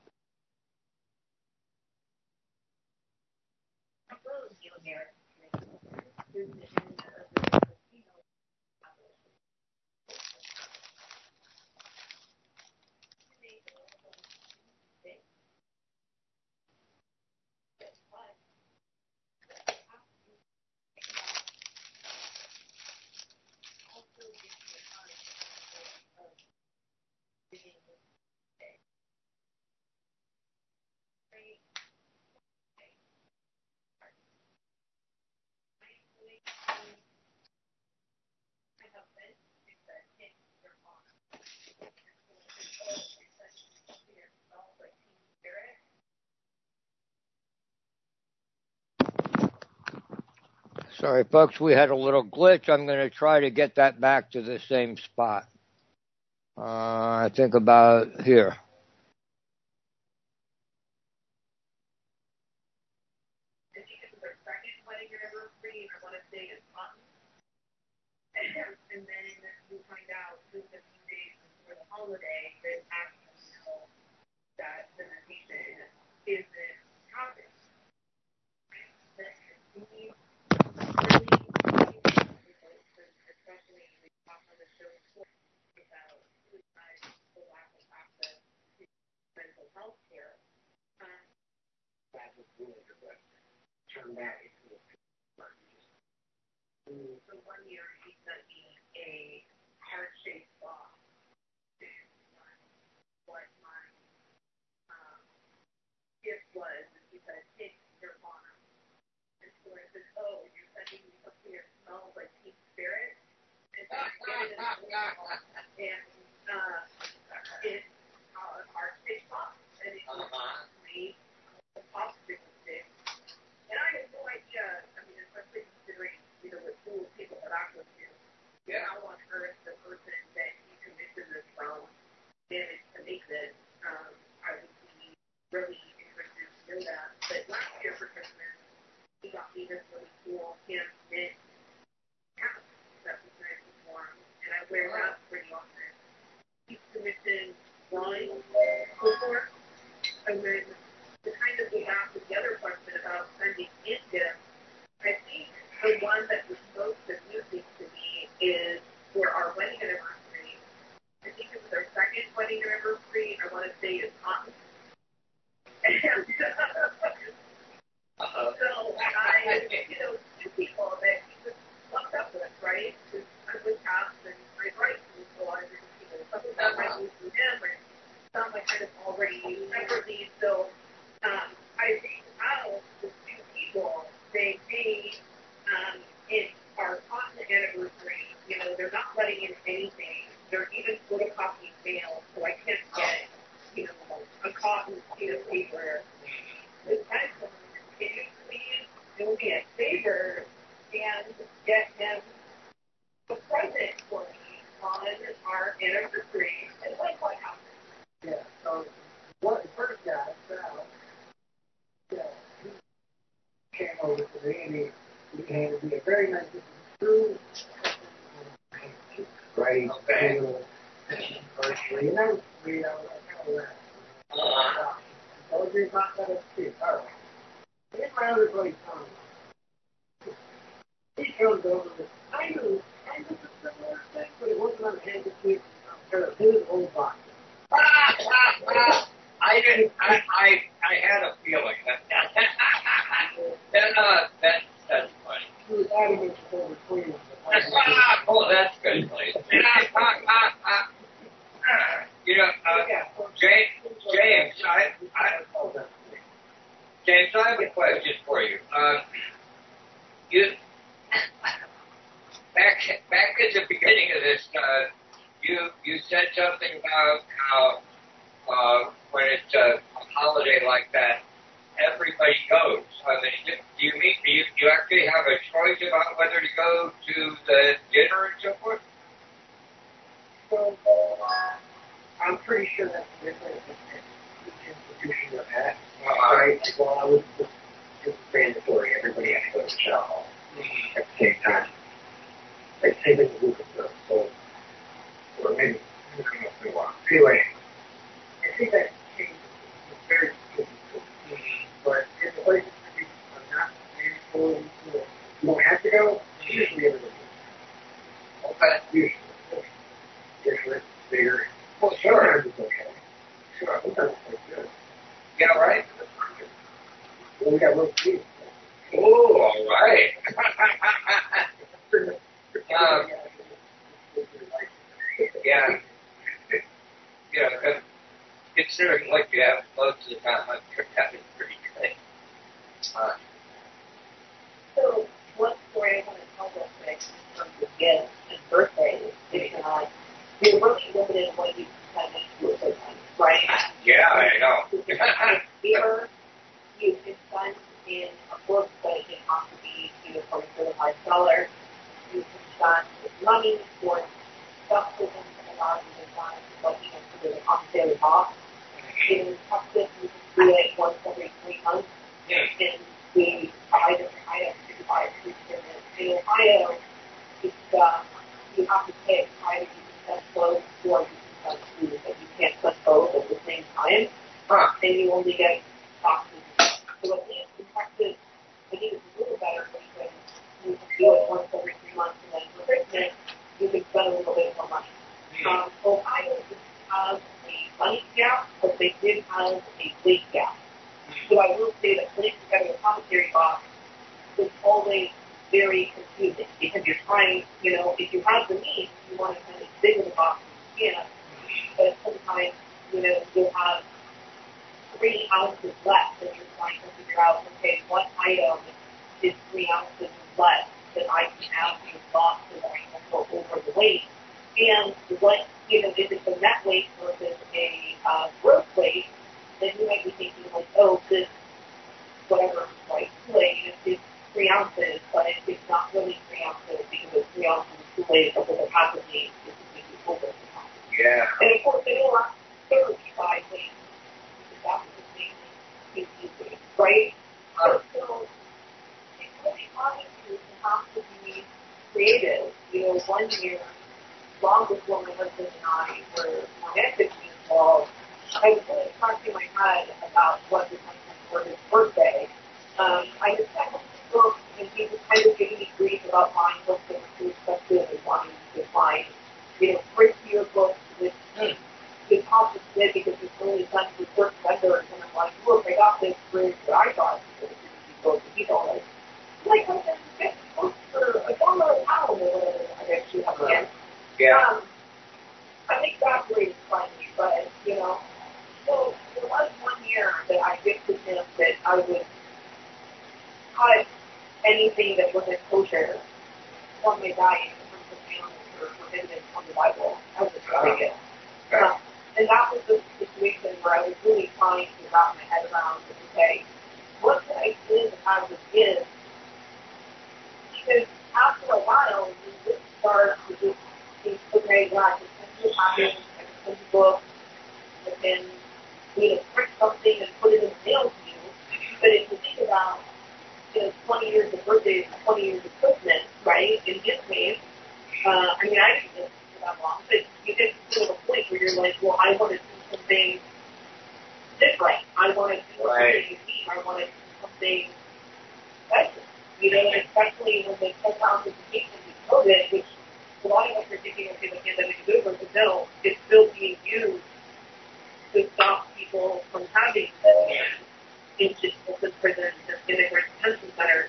Sorry, folks, we had a little glitch. I'm going to try to get that back to the same spot. I think about here. And then you find out just a few days before the holiday that actually know that the nation isn't happening. That continues really, especially when we talk on the show about suicide, the lack of access to mental health care. That was really good. Turn that into a so 1 year he sent me a heart-shaped box. What my gift was, and he said, "Take your mom." And so I said, "Oh, you're sending me something that smells like Teen Spirit?" And so I get it in the mail, and it's a heart-shaped box, and it was made of popsicle sticks. And I had no idea. I mean, especially considering what cool people have access to. Yeah. How on earth the person that he commissioned this from managed to make this. I would be really interested to know that. But last year for Christmas, he got me this really cool hand-knit hat that was very warm, and I wear that pretty often. He's commissioned drawings before, and then to kind of go back to the other question about sending in gifts, I think the one that was most amusing to me is for our wedding anniversary. I think it was our second wedding anniversary. I want to say it's cotton. And so I, two people that he was lumped up with, right? Because I was cast and I write with a lot of different people. Some of them I moved through him, and some I kind of already remember these. So I reached out to two people saying, "Hey, it's our cotton anniversary. They're not letting in anything. They're even photocopying mail, so I can't get, a cotton sheet of paper. This guy's going, can you please do me a favor and get him a present for me on our anniversary?" And like what happened? Yeah, so what the first guy, he came over to me and he handed me a very nice true right virtually, and I was kind of laughed. I was really not that upset. All right. Here's my other buddy Tom. He comes over with kind of a similar thing, but it wasn't on a handkerchief. His whole box. I had a feeling that's funny. He was adamant over clean. Oh, that's good, please. James, I have a question for you. Back at the beginning of this, you said something about how when it's a holiday like that, everybody goes. I mean, do you actually have a choice about whether to go to the dinner and so forth? So, I'm pretty sure that's different in each institution of that. Right? Like, well, I was just mandatory. Everybody had to go to the chow hall at the same time. Like, same as the week ago. So, or maybe a while. Anyway, I think that changed very quickly. But in the places that you are not mandatory, you don't have to go, usually everybody goes. Okay. Usually it's bigger. Well, sure. It's okay. Sure. Sometimes it's good. Yeah, right. Well, we got roast beef. Oh, all right. Yeah. Considering what you have most of the time, I'm sure that is pretty good. So, one story I want to tell real quick in terms of gifts and birthdays is you're really limited in what you can send to a person, right? Yeah, I know. Here, you can send in a book, but it can have to be $45. You can send money or stuff within $1,000. every box. In Texas, you can do it once every 3 months. And we buy different items to buy food service. In Ohio, it's, you have to pick either you can send clothes or you can send food, but you can't send both at the same time. And you only get boxes. So at least in Texas, I think it's a little better because you can do it once every 3 months, and then for Christmas, you can spend a little bit more money. Ohio didn't have a money gap, but they did have a weight gap. So I will say that putting together a commissary box is always very confusing because you're trying, if you have the meat, you want to kind of bigger the box as you can, but sometimes, you'll have 3 ounces less and you're trying to figure out, okay, what item is 3 ounces less that I can have in the box so that I can go over the weight. And what, if it's a net weight versus a gross weight, then you might be thinking like, oh, this, whatever, like Kool-Aid is 3 ounces, but it's not really 3 ounces because it's 3 ounces of Kool-Aid, but the capacity is completely over. Yeah. And of course, they don't have 35 weights. That's the same thing, right? So it's really hard to have to be creative. 1 year, long before my husband and I were romantically involved, I was really talking my head about what was for his birthday. I just had a book, and he was kind of giving me grief about buying books that were too expensive and wanting to find, pricier books with cost of it because it's only done for certain vendors. And I'm like, look, I got this for what I thought it was going to be $50. Like, I'm going to get books for $1 a pound or whatever I actually have again. Yeah. I think that's where he's funny, but, so there was 1 year that I gifted him that I would cut anything that wasn't kosher from my diet in terms of animals or forbidden from the Bible. I was just thinking. And that was the situation where I was really trying to wrap my head around, okay, what can I live as a kid? Because after a while, you just start to just think, okay, God, this is happening, I can send a book, and then print something and put it in the mail to you. But if you think about 20 years of birthdays, 20 years of Christmas, right? In his case, I didn't do this for that long, but you get to a point where you're like, well, I want to do something different. I want to do something unique. I want to do something special. Especially when the touchdowns of the game and COVID, which a lot of us are thinking, okay, the pandemic is over, but no, it's still being used to stop people from having institutional prisons and immigrant detention centers.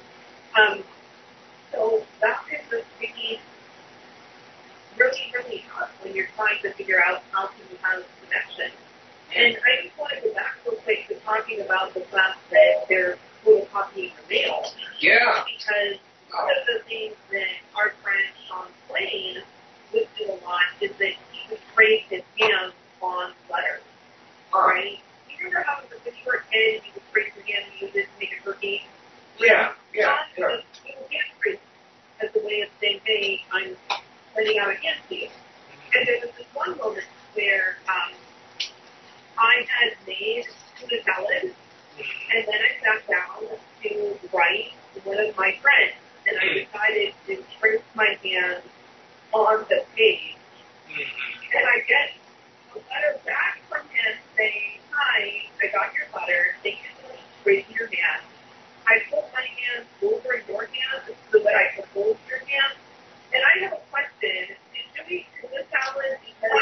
So that is the sticky, really, really tough when you're trying to figure out how to have connection. And I just want to go back real quick to talking about the fact that they're photocopying the mail. Yeah. Because one of the things that our friend Sean Plain would do a lot is that he would trade his hands on letters. Right? You remember how when you were a kid, you would trade your hand and use it to make a cookie? Yeah. Sure. He would hand trade as a way of saying, hey, I'm sending out a hand to you. And there was this one moment where I had made tuna salad, and then I sat down to write one of my friends, and I decided to trace my hand on the page. And I get a letter back from him saying, hi, I got your letter. Thank you for raising your hand. I put my hand over your hand so that I could hold your hand. And I have a question. Should we do this salad? Because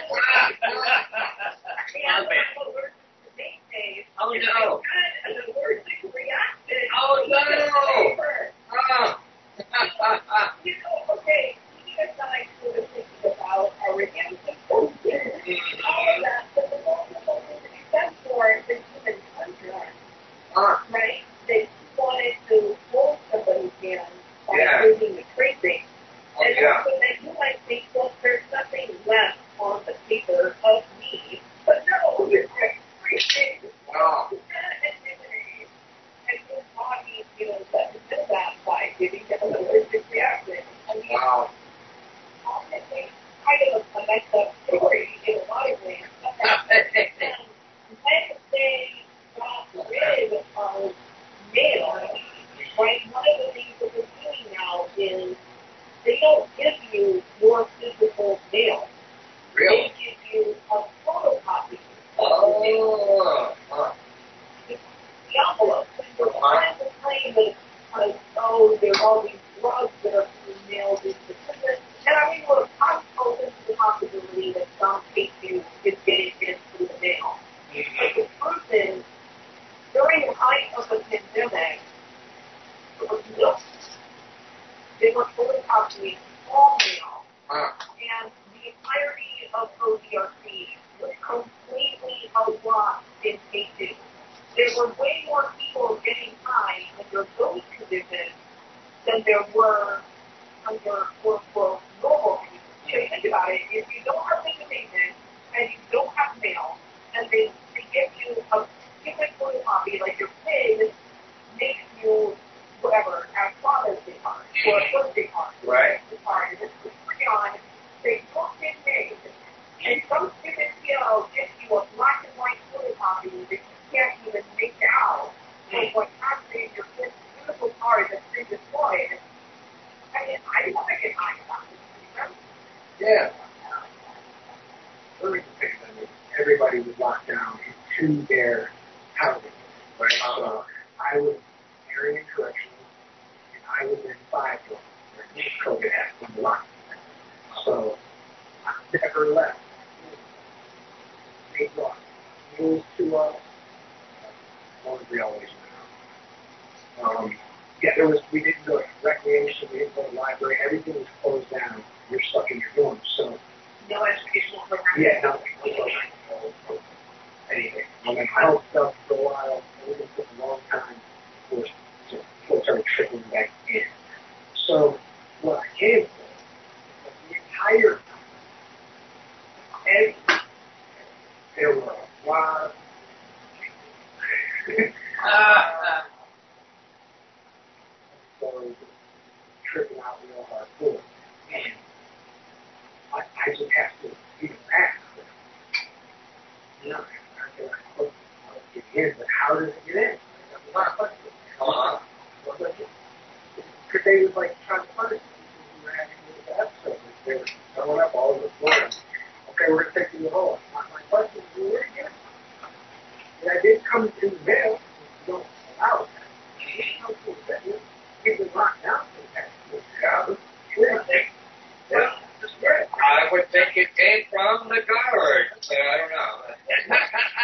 I'm allergic to mayonnaise. Oh, no. And an allergic reaction. Oh, no. Okay, you guys and I sort of thinking about our redemption. All of that, but the most important thing except for the human contract, right? They wanted to hold somebody's hand by using the tracing. And so then you might think, well, there's nothing left on the paper of me. But no, you're tracing. Wow. And your body, let you know that by giving them an allergic reaction. I mean, wow. Honestly, kind of a messed up story in a lot of ways. mail. Really? They give you a photocopy. Oh. The envelope. You're trying to claim that there's all these drugs that are being mailed into the prison. And I mean, look, I'm open to the possibility that some cases is getting into the mail. But the person, during the height of the pandemic, there was no. They were photocopying all mail. And the entirety of ODRC was completely awash in cases. There were way more people getting high under those conditions than there were under quote-unquote normal conditions. So you think about it, if you don't have visitation and you don't have mail, and they give you a stupid photocopy, like your kid makes you whatever, at Father's Day card, or a birthday card, right? The card, and it's free on, they book it made, and some stupid PO gives you a black and white photocopy that you can't even make out. So what's happening, your kid's beautiful card that's been destroyed. I mean, I want to get high about it. Yeah. One of the things, I mean, everybody was locked down into their housing, right? So I was area correctional, and I was in 5 months when COVID happened. So I never left. They brought meals to us. We always went out. We didn't go to recreation, we didn't go to the library, everything was closed down. You're stuck in your dorm, so. No educational program? Yeah, nothing. Anything. Mental health stuff for a while, everything took a long time for people started trickling back in. So, what I came for, the entire time, there were a lot of so tripping out real hard for it. And I just have to be back. You know, I feel like get in, but how does it get in? That's a lot of questions. Because they was like trying to punish people who were having this episode. They were throwing up all over the floor. Okay, we're going to take you to the hole. My question is, where did you get it? And I did come to the mail. You don't allow it. You didn't come to the mail. People locked down for the past 4 hours. Well, I would think it came from the guard, but I don't know.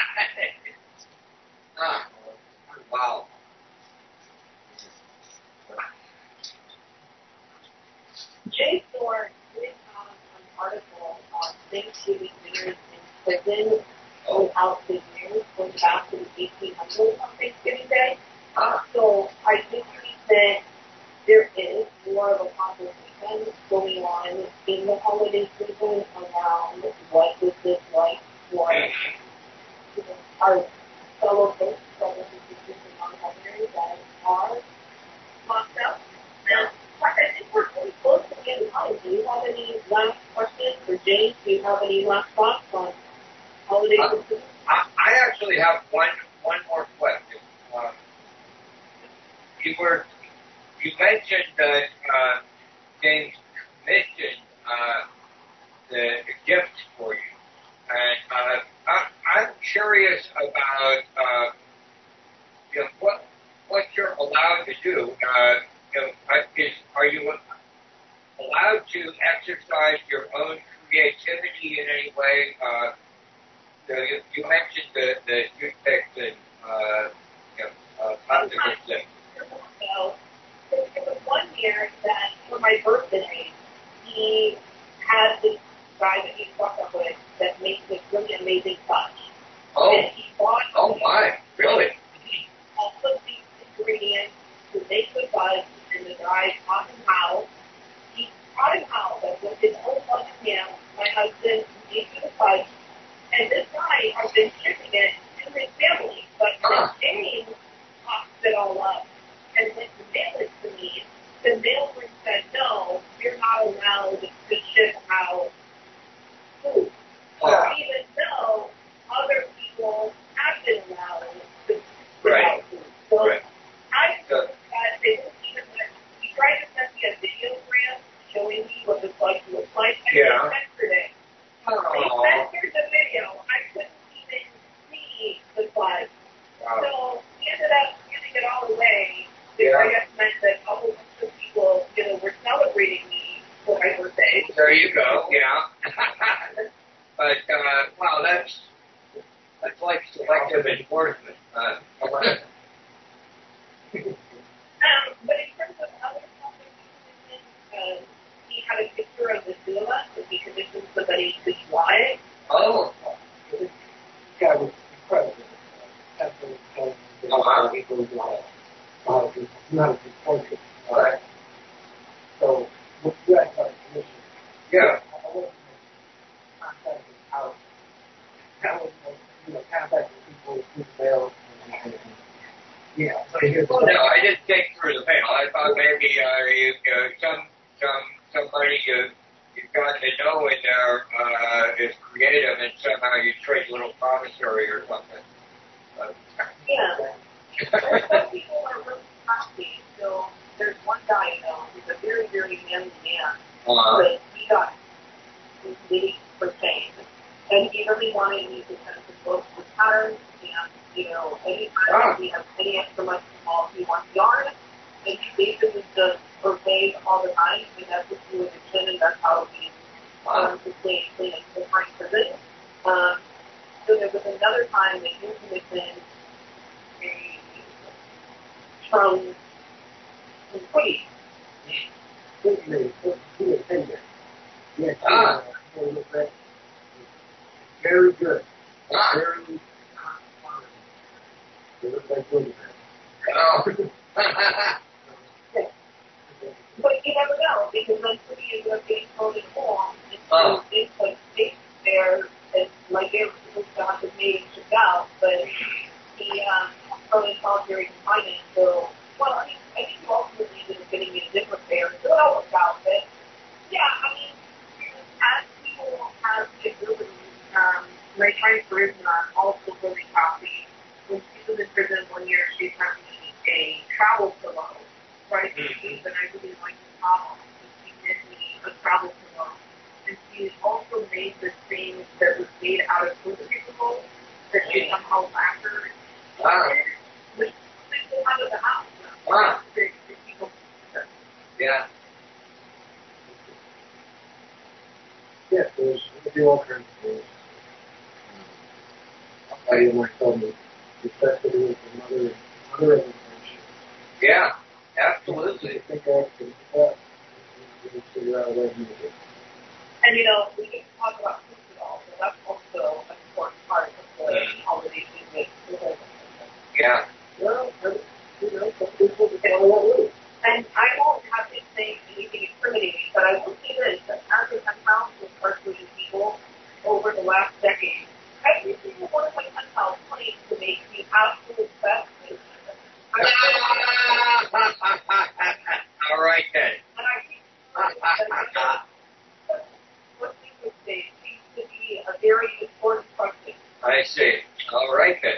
Wow. Jay Thorne did have an article on Thanksgiving dinners in prison without prisoners going back to the 1800s on Thanksgiving Day. So I do think that there is more of a conversation going on in the holiday season around what is this like for our fellow folks, brothers and sisters and non-governors that are locked up. And I think we're pretty close to the end of time. Do you have any last questions for James? Do you have any last thoughts on holiday season? I actually have one more question. You mentioned that James commissioned the gift for you, and I'm curious about what you're allowed to do. Are you allowed to exercise your own creativity in any way? You mentioned the toothpicks and popsicle sticks. So there was one year that for my birthday, he had this guy that he walked up with that makes this really amazing fudge. Oh, and he bought my, really? All of these ingredients to make the fudge, and the guy taught him how. He taught him how, but with his own fudge hand, my husband gave me the fudge, and this guy has been shipping it to his family, but James tossed it all up and went to mail it to me. The mailman said, no, you're not allowed to ship out food. Even though other people have been allowed to ship out food. So I thought they didn't even he tried to send me a videogram showing me what the fudge looked like. And yesterday, Yeah. But, wow, that's like selective enforcement. But in terms of other topics, he had a picture of the two of us, and he commissioned somebody to draw it. Oh. This guy was incredible. Not a big portrait. Right. So, with that commission, Yeah. I wasn't contacting out. I was, contacting people through the mail. Yeah. Well, no, I didn't think through the mail. I thought maybe somebody you've gotten to know in there is creative, and somehow you trade a little promissory or something. Yeah. Some people are really crafty. So there's one guy I know who's a very, very manly man, but he got really crocheting, and he really wanted me to kind of compose the patterns, and anytime we have any extra money involved, he wants yarn, and he basically just crochets all the time, and that's what he was a chin, and that's how he learned to stay clean and different prison. So there was another time that he commissioned from Quickie. Yes. Very good. Very But you never know, because when Quickie ended up getting thrown in home, and so they put stakes there, and like they were supposed to have been made in Chicago, but he thrown in solitary confinement. So, well, I think he ultimately ended up getting me a different pair, so it all worked out. But yeah, as people have the ability, my friend Charisma also really taught me. When she was in prison 1 year, she sent me a travel pillow, right? And I really liked the travel. She did me a travel pillow. And she also made this thing that was made out of toilet paper rolls that she somehow lacquered. Which people out of the house. Yeah. Yes, there's all kinds of things. I told me necessity is another friendship. Yeah, absolutely. I think I can do that and figure out a way to do it. And we didn't talk about food at all, so that's also an important part of the holiday season. Yeah. Well, some people just want to lose. And I won't have to say anything incriminating, but I will say this, that as a pen house with Parkwood people over the last decade, every single one of my pen house claims to make the absolute best business. All right, then. And I think what you would say seems to be a very important question. I see. All right, then.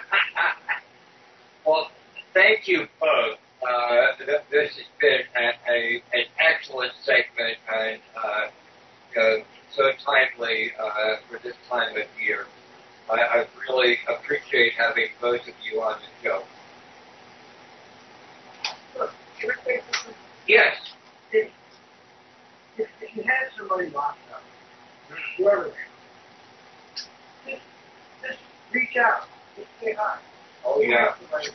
Well, thank you both. This has been an excellent segment and so timely for this time of year. I really appreciate having both of you on the show. Look, can I say something? Yes. If you had somebody locked up, whoever they are, just reach out. Just say hi. Oh, yeah.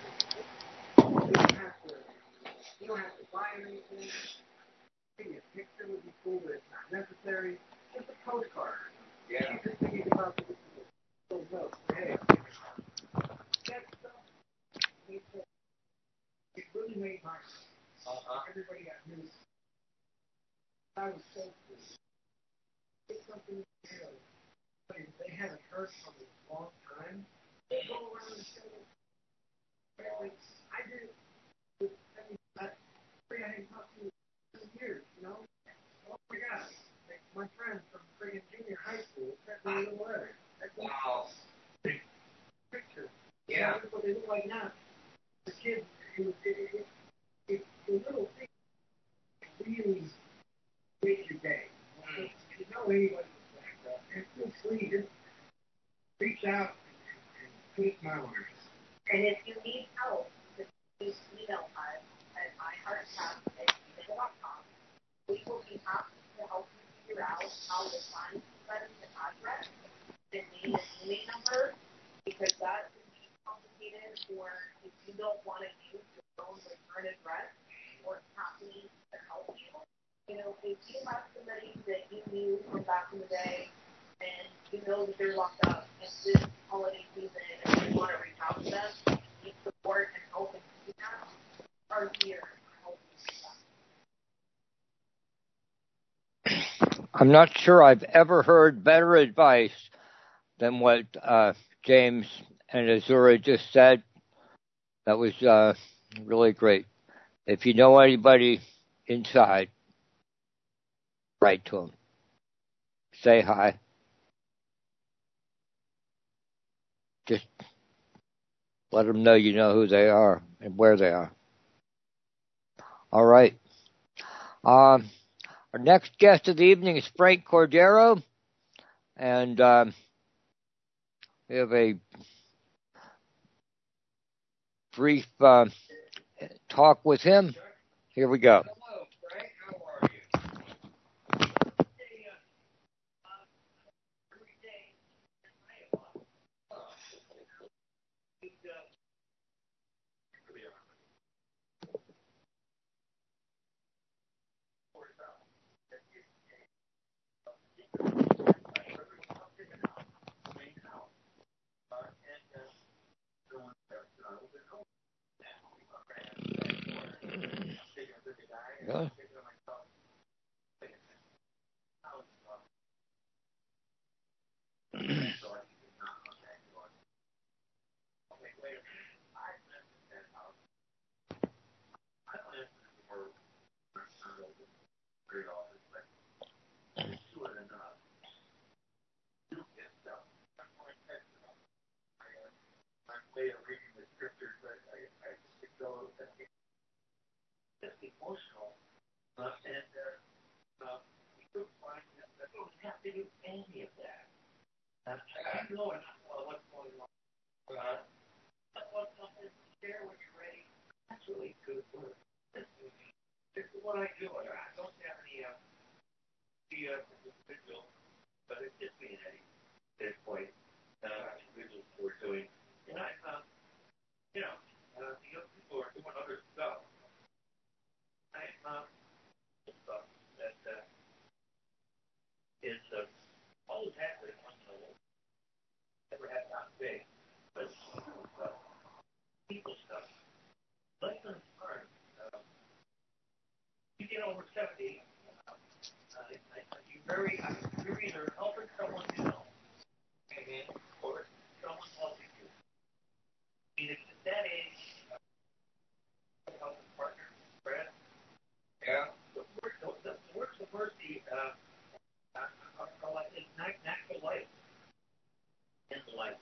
You don't have to buy anything. Maybe a picture would be cool, but it's not necessary. Just a postcard. Yeah. Just thinking about the note. Hey, that stuff, it really made my everybody got news. I was so cool. It's something they haven't heard from in a long time. They go around and say, I did it. I hadn't talked to you in years, Oh my God. My friend from friggin' junior high school sent me a little letter. Wow. Picture. Yeah. That's what they look like now. The kids, it's a little thing really makes your day. If you know anybody that's like that, and feel free to reach out and take my words. And if you need help, please email us at myheartattack@gmail.com. We will be happy to help you figure out how to find the address, the name and email number, because that can be complicated, or if you don't want to use your own return address or company to help you. You know, if you have somebody that you knew from back in the day and you know that they're locked up and this holiday season and you want to reach out to them, need support and help and do that, are here to help you do that. I'm not sure I've ever heard better advice than what James and Azura just said. That was really great. If you know anybody inside, write to them. Say hi. Just let them know you know who they are and where they are. All right. Our next guest of the evening is Frank Cordero, and we have a brief talk with him. Here we go. Hello, Frank. How are you? Yeah. Way of reading the scriptures, I just go just emotional, and we couldn't find that. I don't have to do any of that. I know enough about what's going on. But what's something to share when you're ready? That's really good work. This is what I do. I don't have any individual, but it's just me and Eddie at this point. Individuals who are doing. And I found, the other people are doing other stuff. I found stuff that is always happening once in a while. Never had not big, but people stuff. Lessons learned. You get over 70, you're either helping someone you know, or someone helping you. Either at that age, help a partner, friend. Yeah. The words of mercy are like it's natural life. And the life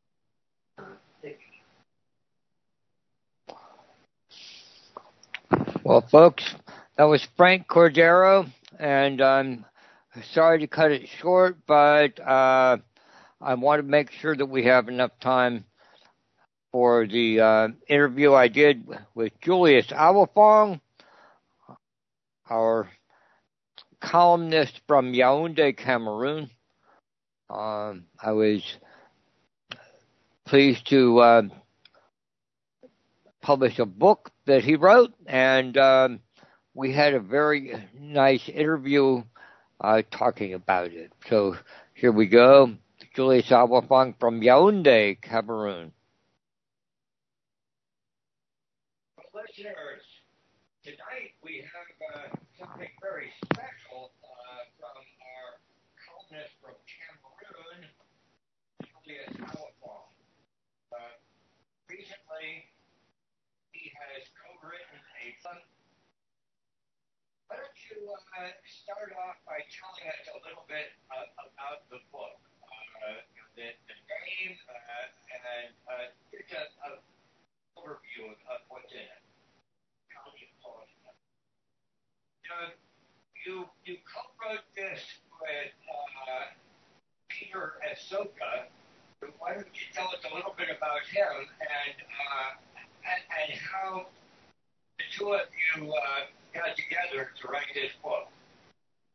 is Well, folks, that was Frank Cordero, and I'm sorry to cut it short, but I want to make sure that we have enough time for the interview I did with Julius Awafong, our columnist from Yaoundé, Cameroon. I was pleased to publish a book that he wrote, and we had a very nice interview talking about it. So here we go. Julius Awafong from Yaoundé, Cameroon. Listeners, tonight we have something very special from our columnist from Cameroon, Julius Awafong. Recently, he has co-written a book. Why don't you start off by telling us a little bit about the book, the name, and just an overview of what's in it. You co-wrote this with Peter Asoka. Why don't you tell us a little bit about him and how the two of you got together to write this book?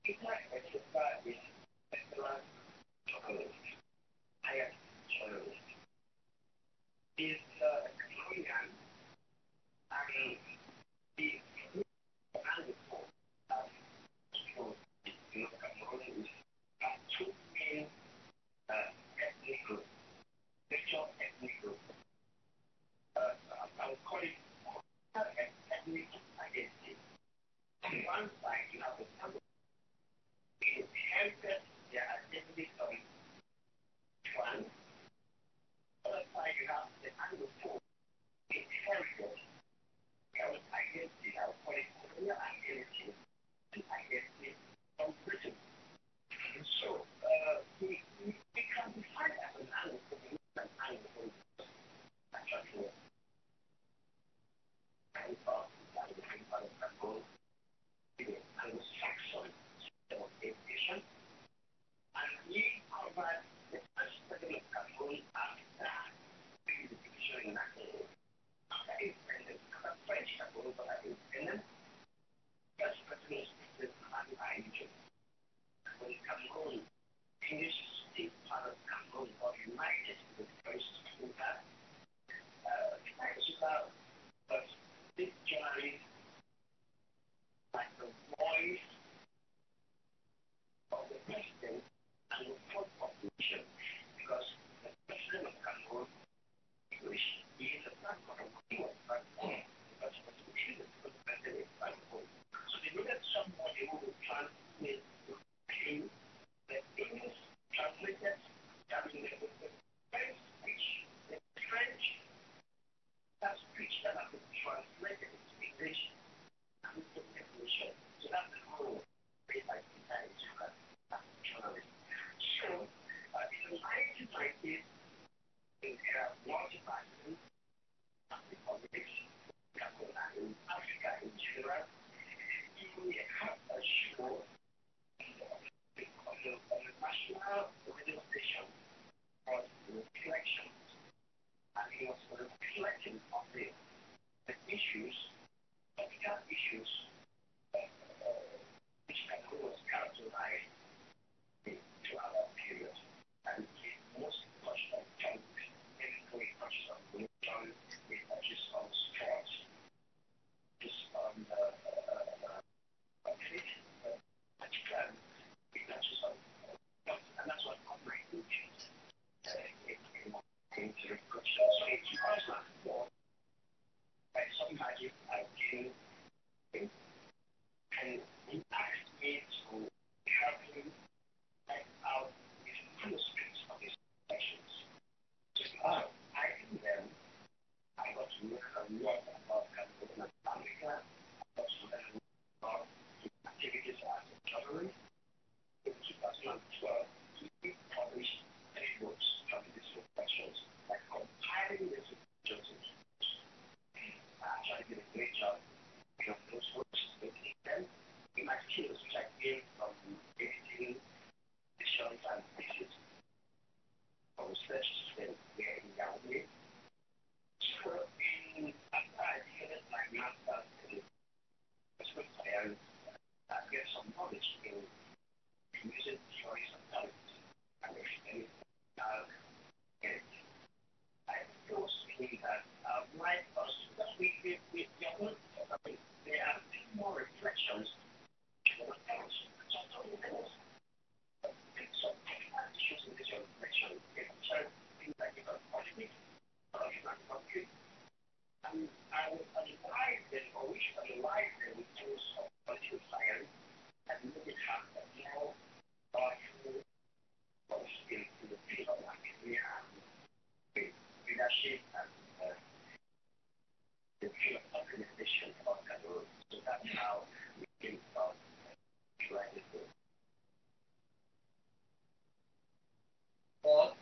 Well,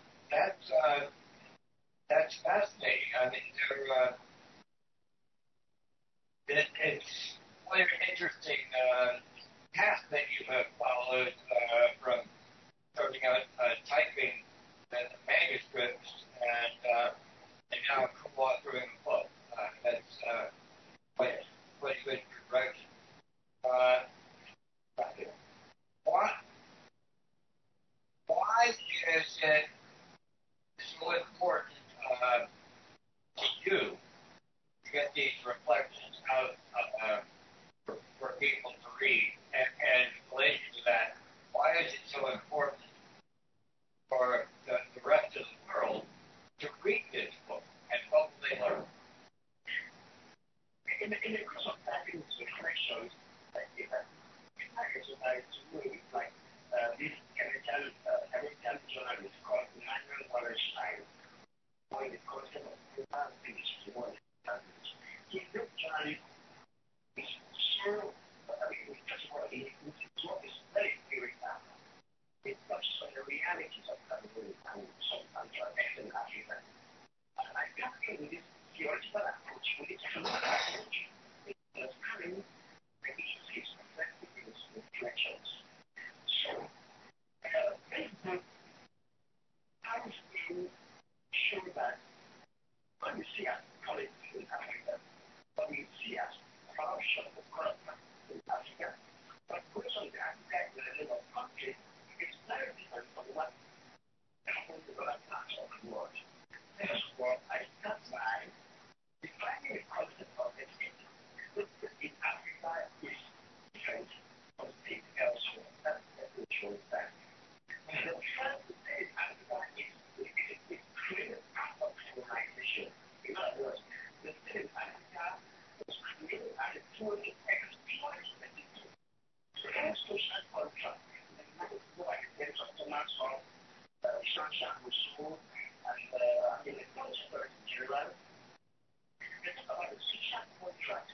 that's fascinating. I mean, it's quite an interesting path that you have followed from starting out typing the manuscripts and now co-authoring a book. That's quite a good progression. is it so important to you to get these reflections out for people to read? And in relation to that, why is it so important for the rest of the world to read this book and hopefully learn? In the course of typing the reflections, I exercise to read like this Canadian journalist called Manuel Wallerstein, on the concept of human speech to one language. His book journalist is so, first of all, his work is very empirical. It touches on the realities of Cameroon and some Western Africa. And I can't with this theoretical approach, with this approach, because having the issues reflected in its reflections. So, this book has been shown that what we see as politics in Africa, what we see as corruption or corruption in Africa, what goes on in Africa in the level of country is very different from what happens in other parts of the world. Therefore, I start by defining the concept of the state. In Africa is different from state elsewhere. That's the truth that. And the first to say Africa is created out of civilization. In other words, the state in Africa was created as a tool to exploit the people. So any social contract, and that is what I said of Thomas Hobbes, Jean-Jacques Rousseau, and the philosophers in general, they talk about the social contract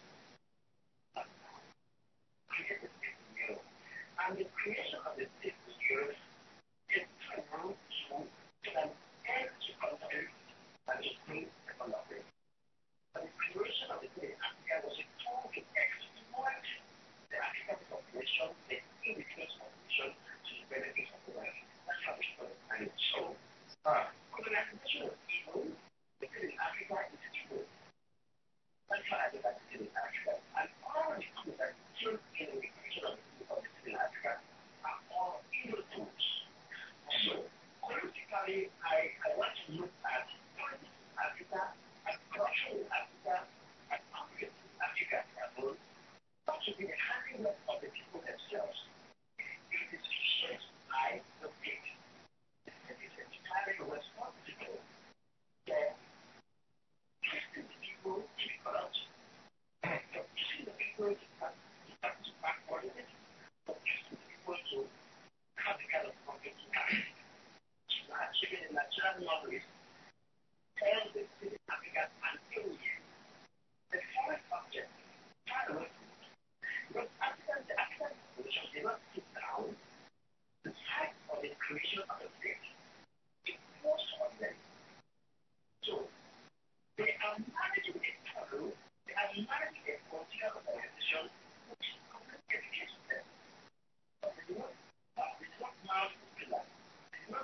created in Europe. And the creation of the state in Europe is through to an end to conflict and to bring development. And the creation of the state in Africa was a tool to exploit the African population, the indigenous population, to the benefit of the world. That's how we put it. And so, colonization of evil, the state in Africa is evil. That's how I look at the state in Africa. And all the tools that came in the creation of the state in Africa are all evil tools. So, politically, I want to look at politics in Africa, at corruption in Africa, at conflict in Africa as a whole, not to be the handiwork of the people themselves. It is shaped by the state. The state is entirely responsible for teaching the people to be corrupt, for teaching the people to practice backwardness, for teaching the people to have the kind of conflict in Africa. Achieving the natural knowledge, tell the state in Africa and alien. The foreign object, far away from it. Because the African population did not sit down to fight for the creation of a state. It was on them. So, they are managing a terror, they are managing a political organization which is completely against them. But they do not manage the pillar. They do not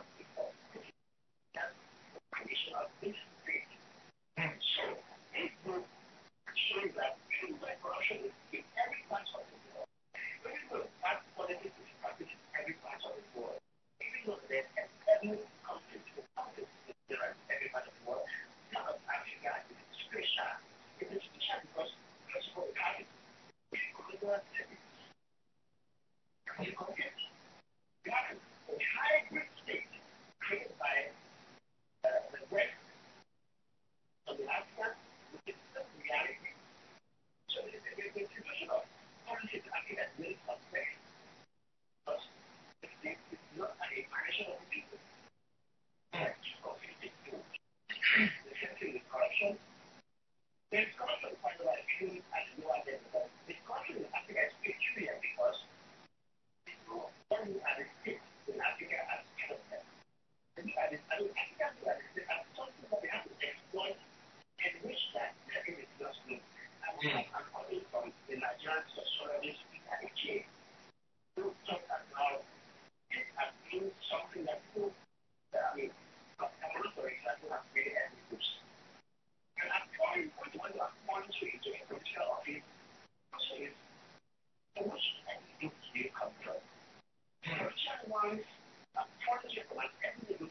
creation of this state. And so, this book shows that corruption is in every part of the world. Even though that politics is practiced in every part of the world, even though there's every conflict in every part of the world, part of Africa is special. It is special because, first of all, it has a colonial service. And you forget, you have a hybrid state created by the West on the Africa with the reality. So the situation of politics in Africa is really complex. But the state is not an emanation of the people. It's conflicted too. The same thing with corruption. There's corruption quite a lot of people at the lower level. But the corruption in Africa is peculiar because people only at the state in Africa as part of them. Africa as something that they have to exploit and which that is just me. I'm coming from the Nigerian sociologist Peter Echie, who talked about it as being something that people, Cameroon, for example, have made every books. And I'm trying to point to a political office, also is, which entity do you come from? Political ones, political ones, every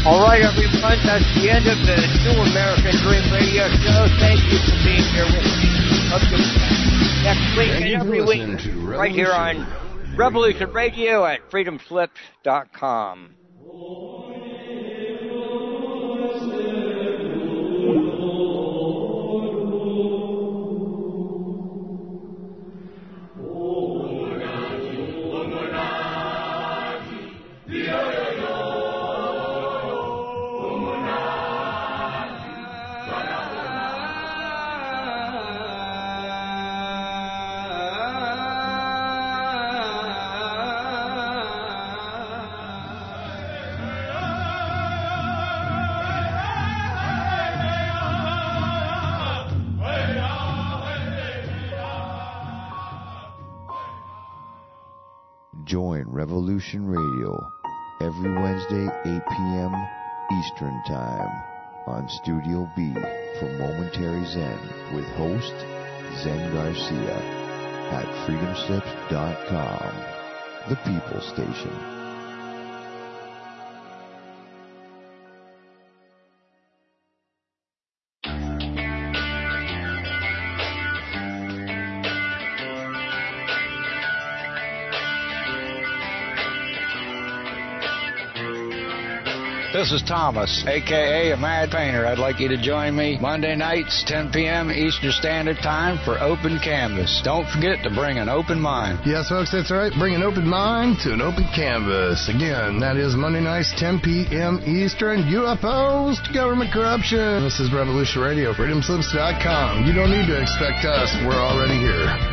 All right, everyone, that's the end of the New American Dream Radio Show. Thank you for being here with me. Up to next week and every week, right here on Revolution Radio at freedomslips.com. Join Revolution Radio every Wednesday, 8 p.m. Eastern Time on Studio B for Momentary Zen with host Zen Garcia at freedomslips.com, the People Station. This is Thomas, a.k.a. a Mad Painter. I'd like you to join me Monday nights, 10 p.m. Eastern Standard Time for Open Canvas. Don't forget to bring an open mind. Yes, folks, that's right. Bring an open mind to an open canvas. Again, that is Monday nights, 10 p.m. Eastern. UFOs to government corruption. This is Revolution Radio, freedomslips.com. You don't need to expect us. We're already here.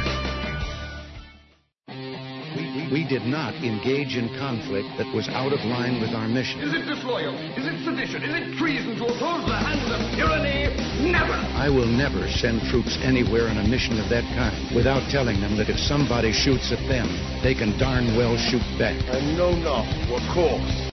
We did not engage in conflict that was out of line with our mission. Is it disloyal? Is it sedition? Is it treason to oppose the hands of tyranny? Never! I will never send troops anywhere on a mission of that kind without telling them that if somebody shoots at them, they can darn well shoot back. And know not what course